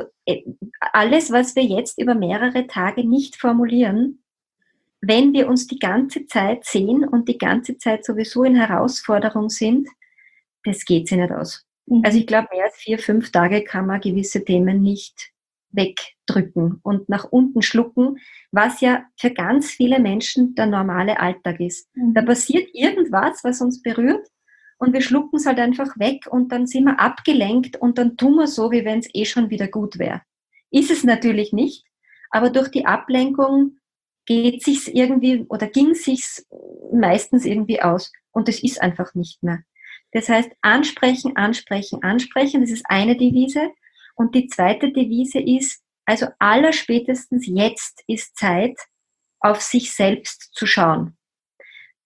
alles, was wir jetzt über mehrere Tage nicht formulieren, wenn wir uns die ganze Zeit sehen und die ganze Zeit sowieso in Herausforderung sind, das geht sich nicht aus. Mhm. Also ich glaube, mehr als vier, fünf Tage kann man gewisse Themen nicht wegdrücken und nach unten schlucken, was ja für ganz viele Menschen der normale Alltag ist. Mhm. Da passiert irgendwas, was uns berührt, und wir schlucken es halt einfach weg und dann sind wir abgelenkt und dann tun wir so, wie wenn es eh schon wieder gut wäre. Ist es natürlich nicht, aber durch die Ablenkung geht sich's irgendwie oder ging sich's meistens irgendwie aus, und es ist einfach nicht mehr. Das heißt, ansprechen, ansprechen, ansprechen, das ist eine Devise. Und die zweite Devise ist, also allerspätestens jetzt ist Zeit, auf sich selbst zu schauen.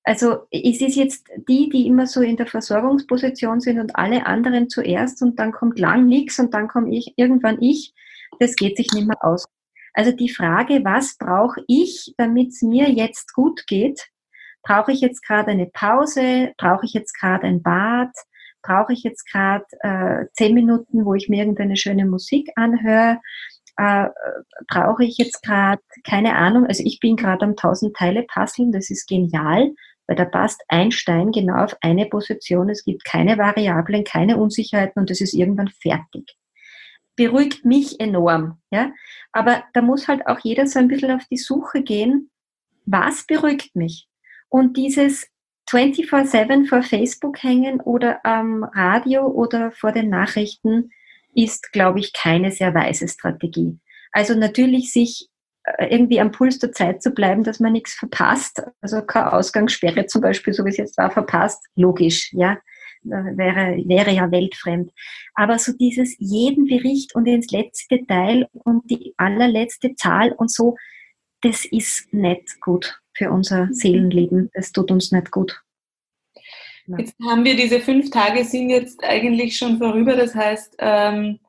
Also es ist jetzt die, die immer so in der Versorgungsposition sind und alle anderen zuerst und dann kommt lang nichts und dann komme ich, irgendwann ich, das geht sich nicht mehr aus. Also die Frage, was brauche ich, damit es mir jetzt gut geht? Brauche ich jetzt gerade eine Pause? Brauche ich jetzt gerade ein Bad? Brauche ich jetzt gerade äh, zehn Minuten, wo ich mir irgendeine schöne Musik anhöre? Äh, brauche ich jetzt gerade, keine Ahnung, also ich bin gerade am tausend Teile puzzeln, das ist genial, weil da passt ein Stein genau auf eine Position, es gibt keine Variablen, keine Unsicherheiten und das ist irgendwann fertig. Beruhigt mich enorm, ja, aber da muss halt auch jeder so ein bisschen auf die Suche gehen, was beruhigt mich? Und dieses vierundzwanzig sieben vor Facebook hängen oder am Radio oder vor den Nachrichten ist, glaube ich, keine sehr weise Strategie. Also natürlich sich irgendwie am Puls der Zeit zu bleiben, dass man nichts verpasst, also keine Ausgangssperre zum Beispiel, so wie es jetzt war, verpasst, logisch, ja, wäre, wäre ja weltfremd. Aber so dieses jeden Bericht und ins letzte Detail und die allerletzte Zahl und so, das ist nicht gut für unser Seelenleben. Das tut uns nicht gut. Ja. Jetzt haben wir diese fünf Tage sind jetzt eigentlich schon vorüber. Das heißt, ähm,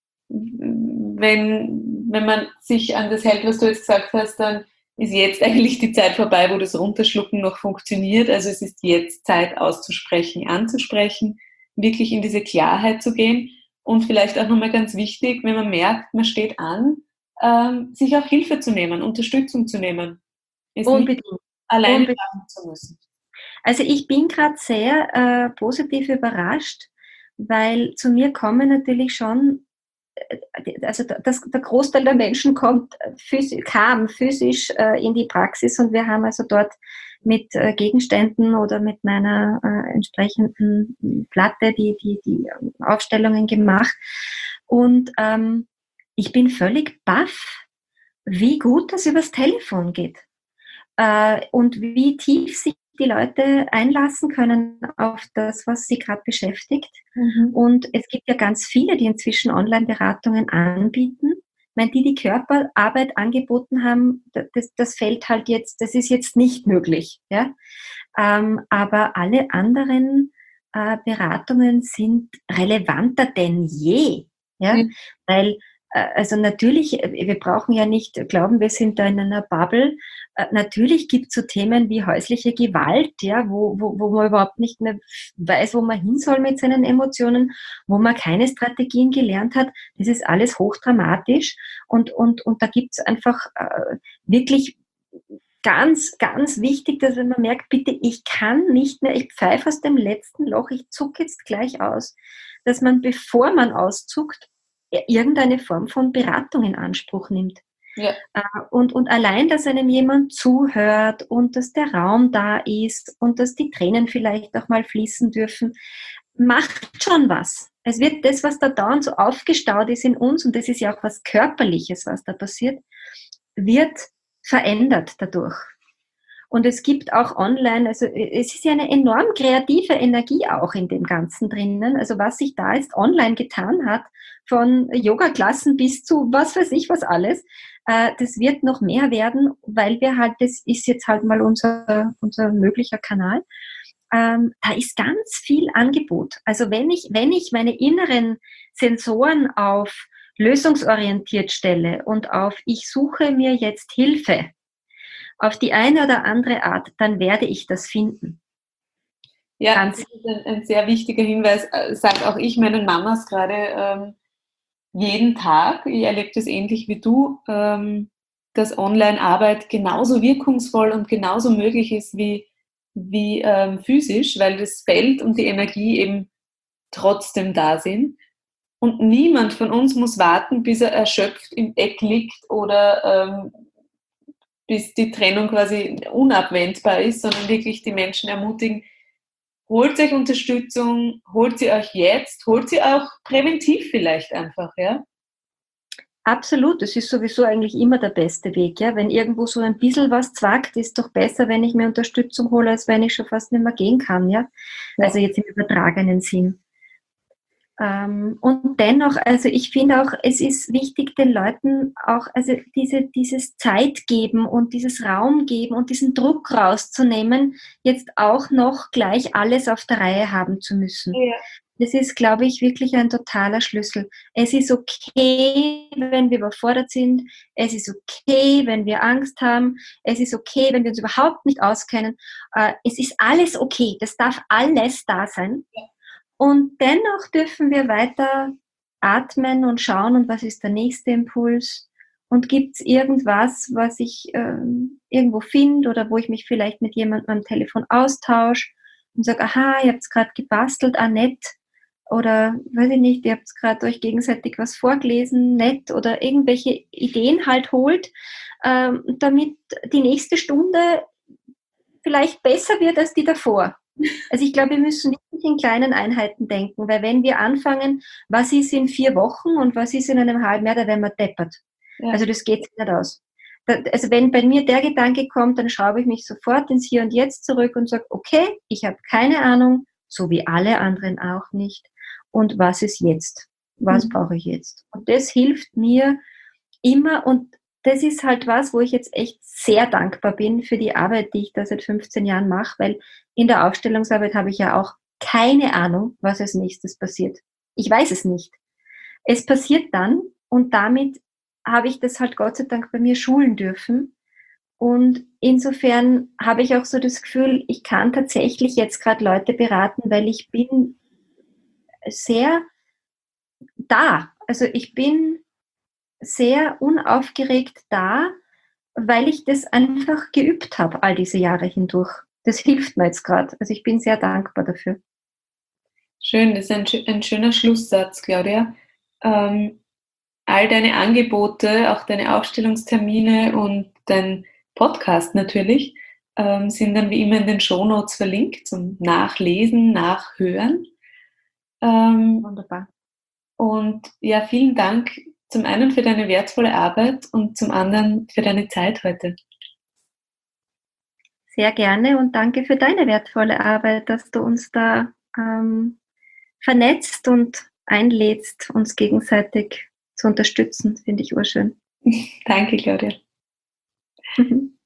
wenn, wenn man sich an das hält, was du jetzt gesagt hast, dann ist jetzt eigentlich die Zeit vorbei, wo das Runterschlucken noch funktioniert. Also es ist jetzt Zeit auszusprechen, anzusprechen, wirklich in diese Klarheit zu gehen. Und vielleicht auch nochmal ganz wichtig, wenn man merkt, man steht an, ähm, sich auch Hilfe zu nehmen, Unterstützung zu nehmen. Es Unbedingt. nicht alleine Unbedingt. machen zu müssen. Also ich bin gerade sehr äh, positiv überrascht, weil zu mir kommen natürlich schon, äh, also das, der Großteil der Menschen kommt physisch, kam physisch äh, in die Praxis und wir haben also dort mit äh, Gegenständen oder mit meiner äh, entsprechenden Platte die, die, die Aufstellungen gemacht. Und ähm, ich bin völlig baff, wie gut das übers Telefon geht. Äh, und wie tief sich die Leute einlassen können auf das, was sie gerade beschäftigt. Mhm. Und es gibt ja ganz viele, die inzwischen Online-Beratungen anbieten. Ich meine, die, die Körperarbeit angeboten haben, das, das fällt halt jetzt, das ist jetzt nicht möglich. Ja? Ähm, aber alle anderen äh, Beratungen sind relevanter denn je. Ja? Mhm. Weil also natürlich, wir brauchen ja nicht glauben, wir sind da in einer Bubble. Natürlich gibt es so Themen wie häusliche Gewalt, ja, wo, wo, wo man überhaupt nicht mehr weiß, wo man hin soll mit seinen Emotionen, wo man keine Strategien gelernt hat. Das ist alles hochdramatisch und, und, und da gibt es einfach äh, wirklich ganz, ganz wichtig, dass wenn man merkt, bitte, ich kann nicht mehr, ich pfeife aus dem letzten Loch, ich zucke jetzt gleich aus, dass man, bevor man auszuckt, irgendeine Form von Beratung in Anspruch nimmt. Ja. Und, und allein, dass einem jemand zuhört und dass der Raum da ist und dass die Tränen vielleicht auch mal fließen dürfen, macht schon was. Es wird das, was da dauernd so aufgestaut ist in uns, und das ist ja auch was Körperliches, was da passiert, wird verändert dadurch. Und es gibt auch online, also es ist ja eine enorm kreative Energie auch in dem Ganzen drinnen. Also was sich da jetzt online getan hat, von Yoga-Klassen bis zu was weiß ich was alles, äh, das wird noch mehr werden, weil wir halt, das ist jetzt halt mal unser, unser möglicher Kanal. Ähm, da ist ganz viel Angebot. Also wenn ich, wenn ich meine inneren Sensoren auf lösungsorientiert stelle und auf ich suche mir jetzt Hilfe, auf die eine oder andere Art, dann werde ich das finden. Ja, Ganz das ist ein, ein sehr wichtiger Hinweis, sage auch ich meinen Mamas gerade ähm, jeden Tag, ich erlebe das ähnlich wie du, ähm, dass Online-Arbeit genauso wirkungsvoll und genauso möglich ist wie, wie ähm, physisch, weil das Feld und die Energie eben trotzdem da sind. Und niemand von uns muss warten, bis er erschöpft im Eck liegt oder ähm, bis die Trennung quasi unabwendbar ist, sondern wirklich die Menschen ermutigen, holt euch Unterstützung, holt sie euch jetzt, holt sie auch präventiv vielleicht einfach, ja? Absolut, das ist sowieso eigentlich immer der beste Weg, ja. Wenn irgendwo so ein bisschen was zwackt, ist doch besser, wenn ich mir Unterstützung hole, als wenn ich schon fast nicht mehr gehen kann, ja. Also jetzt im übertragenen Sinn. Ähm, und dennoch, also ich finde auch, es ist wichtig, den Leuten auch, also diese, dieses Zeit geben und dieses Raum geben und diesen Druck rauszunehmen, jetzt auch noch gleich alles auf der Reihe haben zu müssen. Ja. Das ist, glaube ich, wirklich ein totaler Schlüssel. Es ist okay, wenn wir überfordert sind. Es ist okay, wenn wir Angst haben. Es ist okay, wenn wir uns überhaupt nicht auskennen. Äh, Es ist alles okay. Das darf alles da sein. Und dennoch dürfen wir weiter atmen und schauen, und was ist der nächste Impuls? Und gibt es irgendwas, was ich ähm, irgendwo finde oder wo ich mich vielleicht mit jemandem am Telefon austausche und sage, aha, ihr habt gerade gebastelt, ah, nett. Oder, weiß ich nicht, ihr habt gerade euch gegenseitig was vorgelesen, nett. Oder irgendwelche Ideen halt holt, ähm, damit die nächste Stunde vielleicht besser wird als die davor. Also ich glaube, wir müssen nicht in kleinen Einheiten denken, weil wenn wir anfangen, was ist in vier Wochen und was ist in einem halben Jahr, da werden wir deppert. Ja. Also das geht nicht aus. Da, also wenn bei mir der Gedanke kommt, dann schraube ich mich sofort ins Hier und Jetzt zurück und sage, okay, ich habe keine Ahnung, so wie alle anderen auch nicht. Und was ist jetzt? Was Mhm. brauche ich jetzt? Und das hilft mir immer, und das ist halt was, wo ich jetzt echt sehr dankbar bin für die Arbeit, die ich da seit fünfzehn Jahren mache, weil in der Aufstellungsarbeit habe ich ja auch keine Ahnung, was als nächstes passiert. Ich weiß es nicht. Es passiert dann, und damit habe ich das halt Gott sei Dank bei mir schulen dürfen. Und insofern habe ich auch so das Gefühl, ich kann tatsächlich jetzt gerade Leute beraten, weil ich bin sehr da. Also ich bin sehr unaufgeregt da, weil ich das einfach geübt habe, all diese Jahre hindurch. Das hilft mir jetzt gerade. Also ich bin sehr dankbar dafür. Schön, das ist ein, ein schöner Schlusssatz, Claudia. Ähm, all deine Angebote, auch deine Ausstellungstermine und dein Podcast natürlich, ähm, sind dann wie immer in den Shownotes verlinkt zum Nachlesen, Nachhören. Ähm, Wunderbar. und ja, vielen Dank zum einen für deine wertvolle Arbeit und zum anderen für deine Zeit heute. Sehr gerne, und danke für deine wertvolle Arbeit, dass du uns da ähm, vernetzt und einlädst, uns gegenseitig zu unterstützen. Finde ich urschön. Danke, Claudia. Mhm.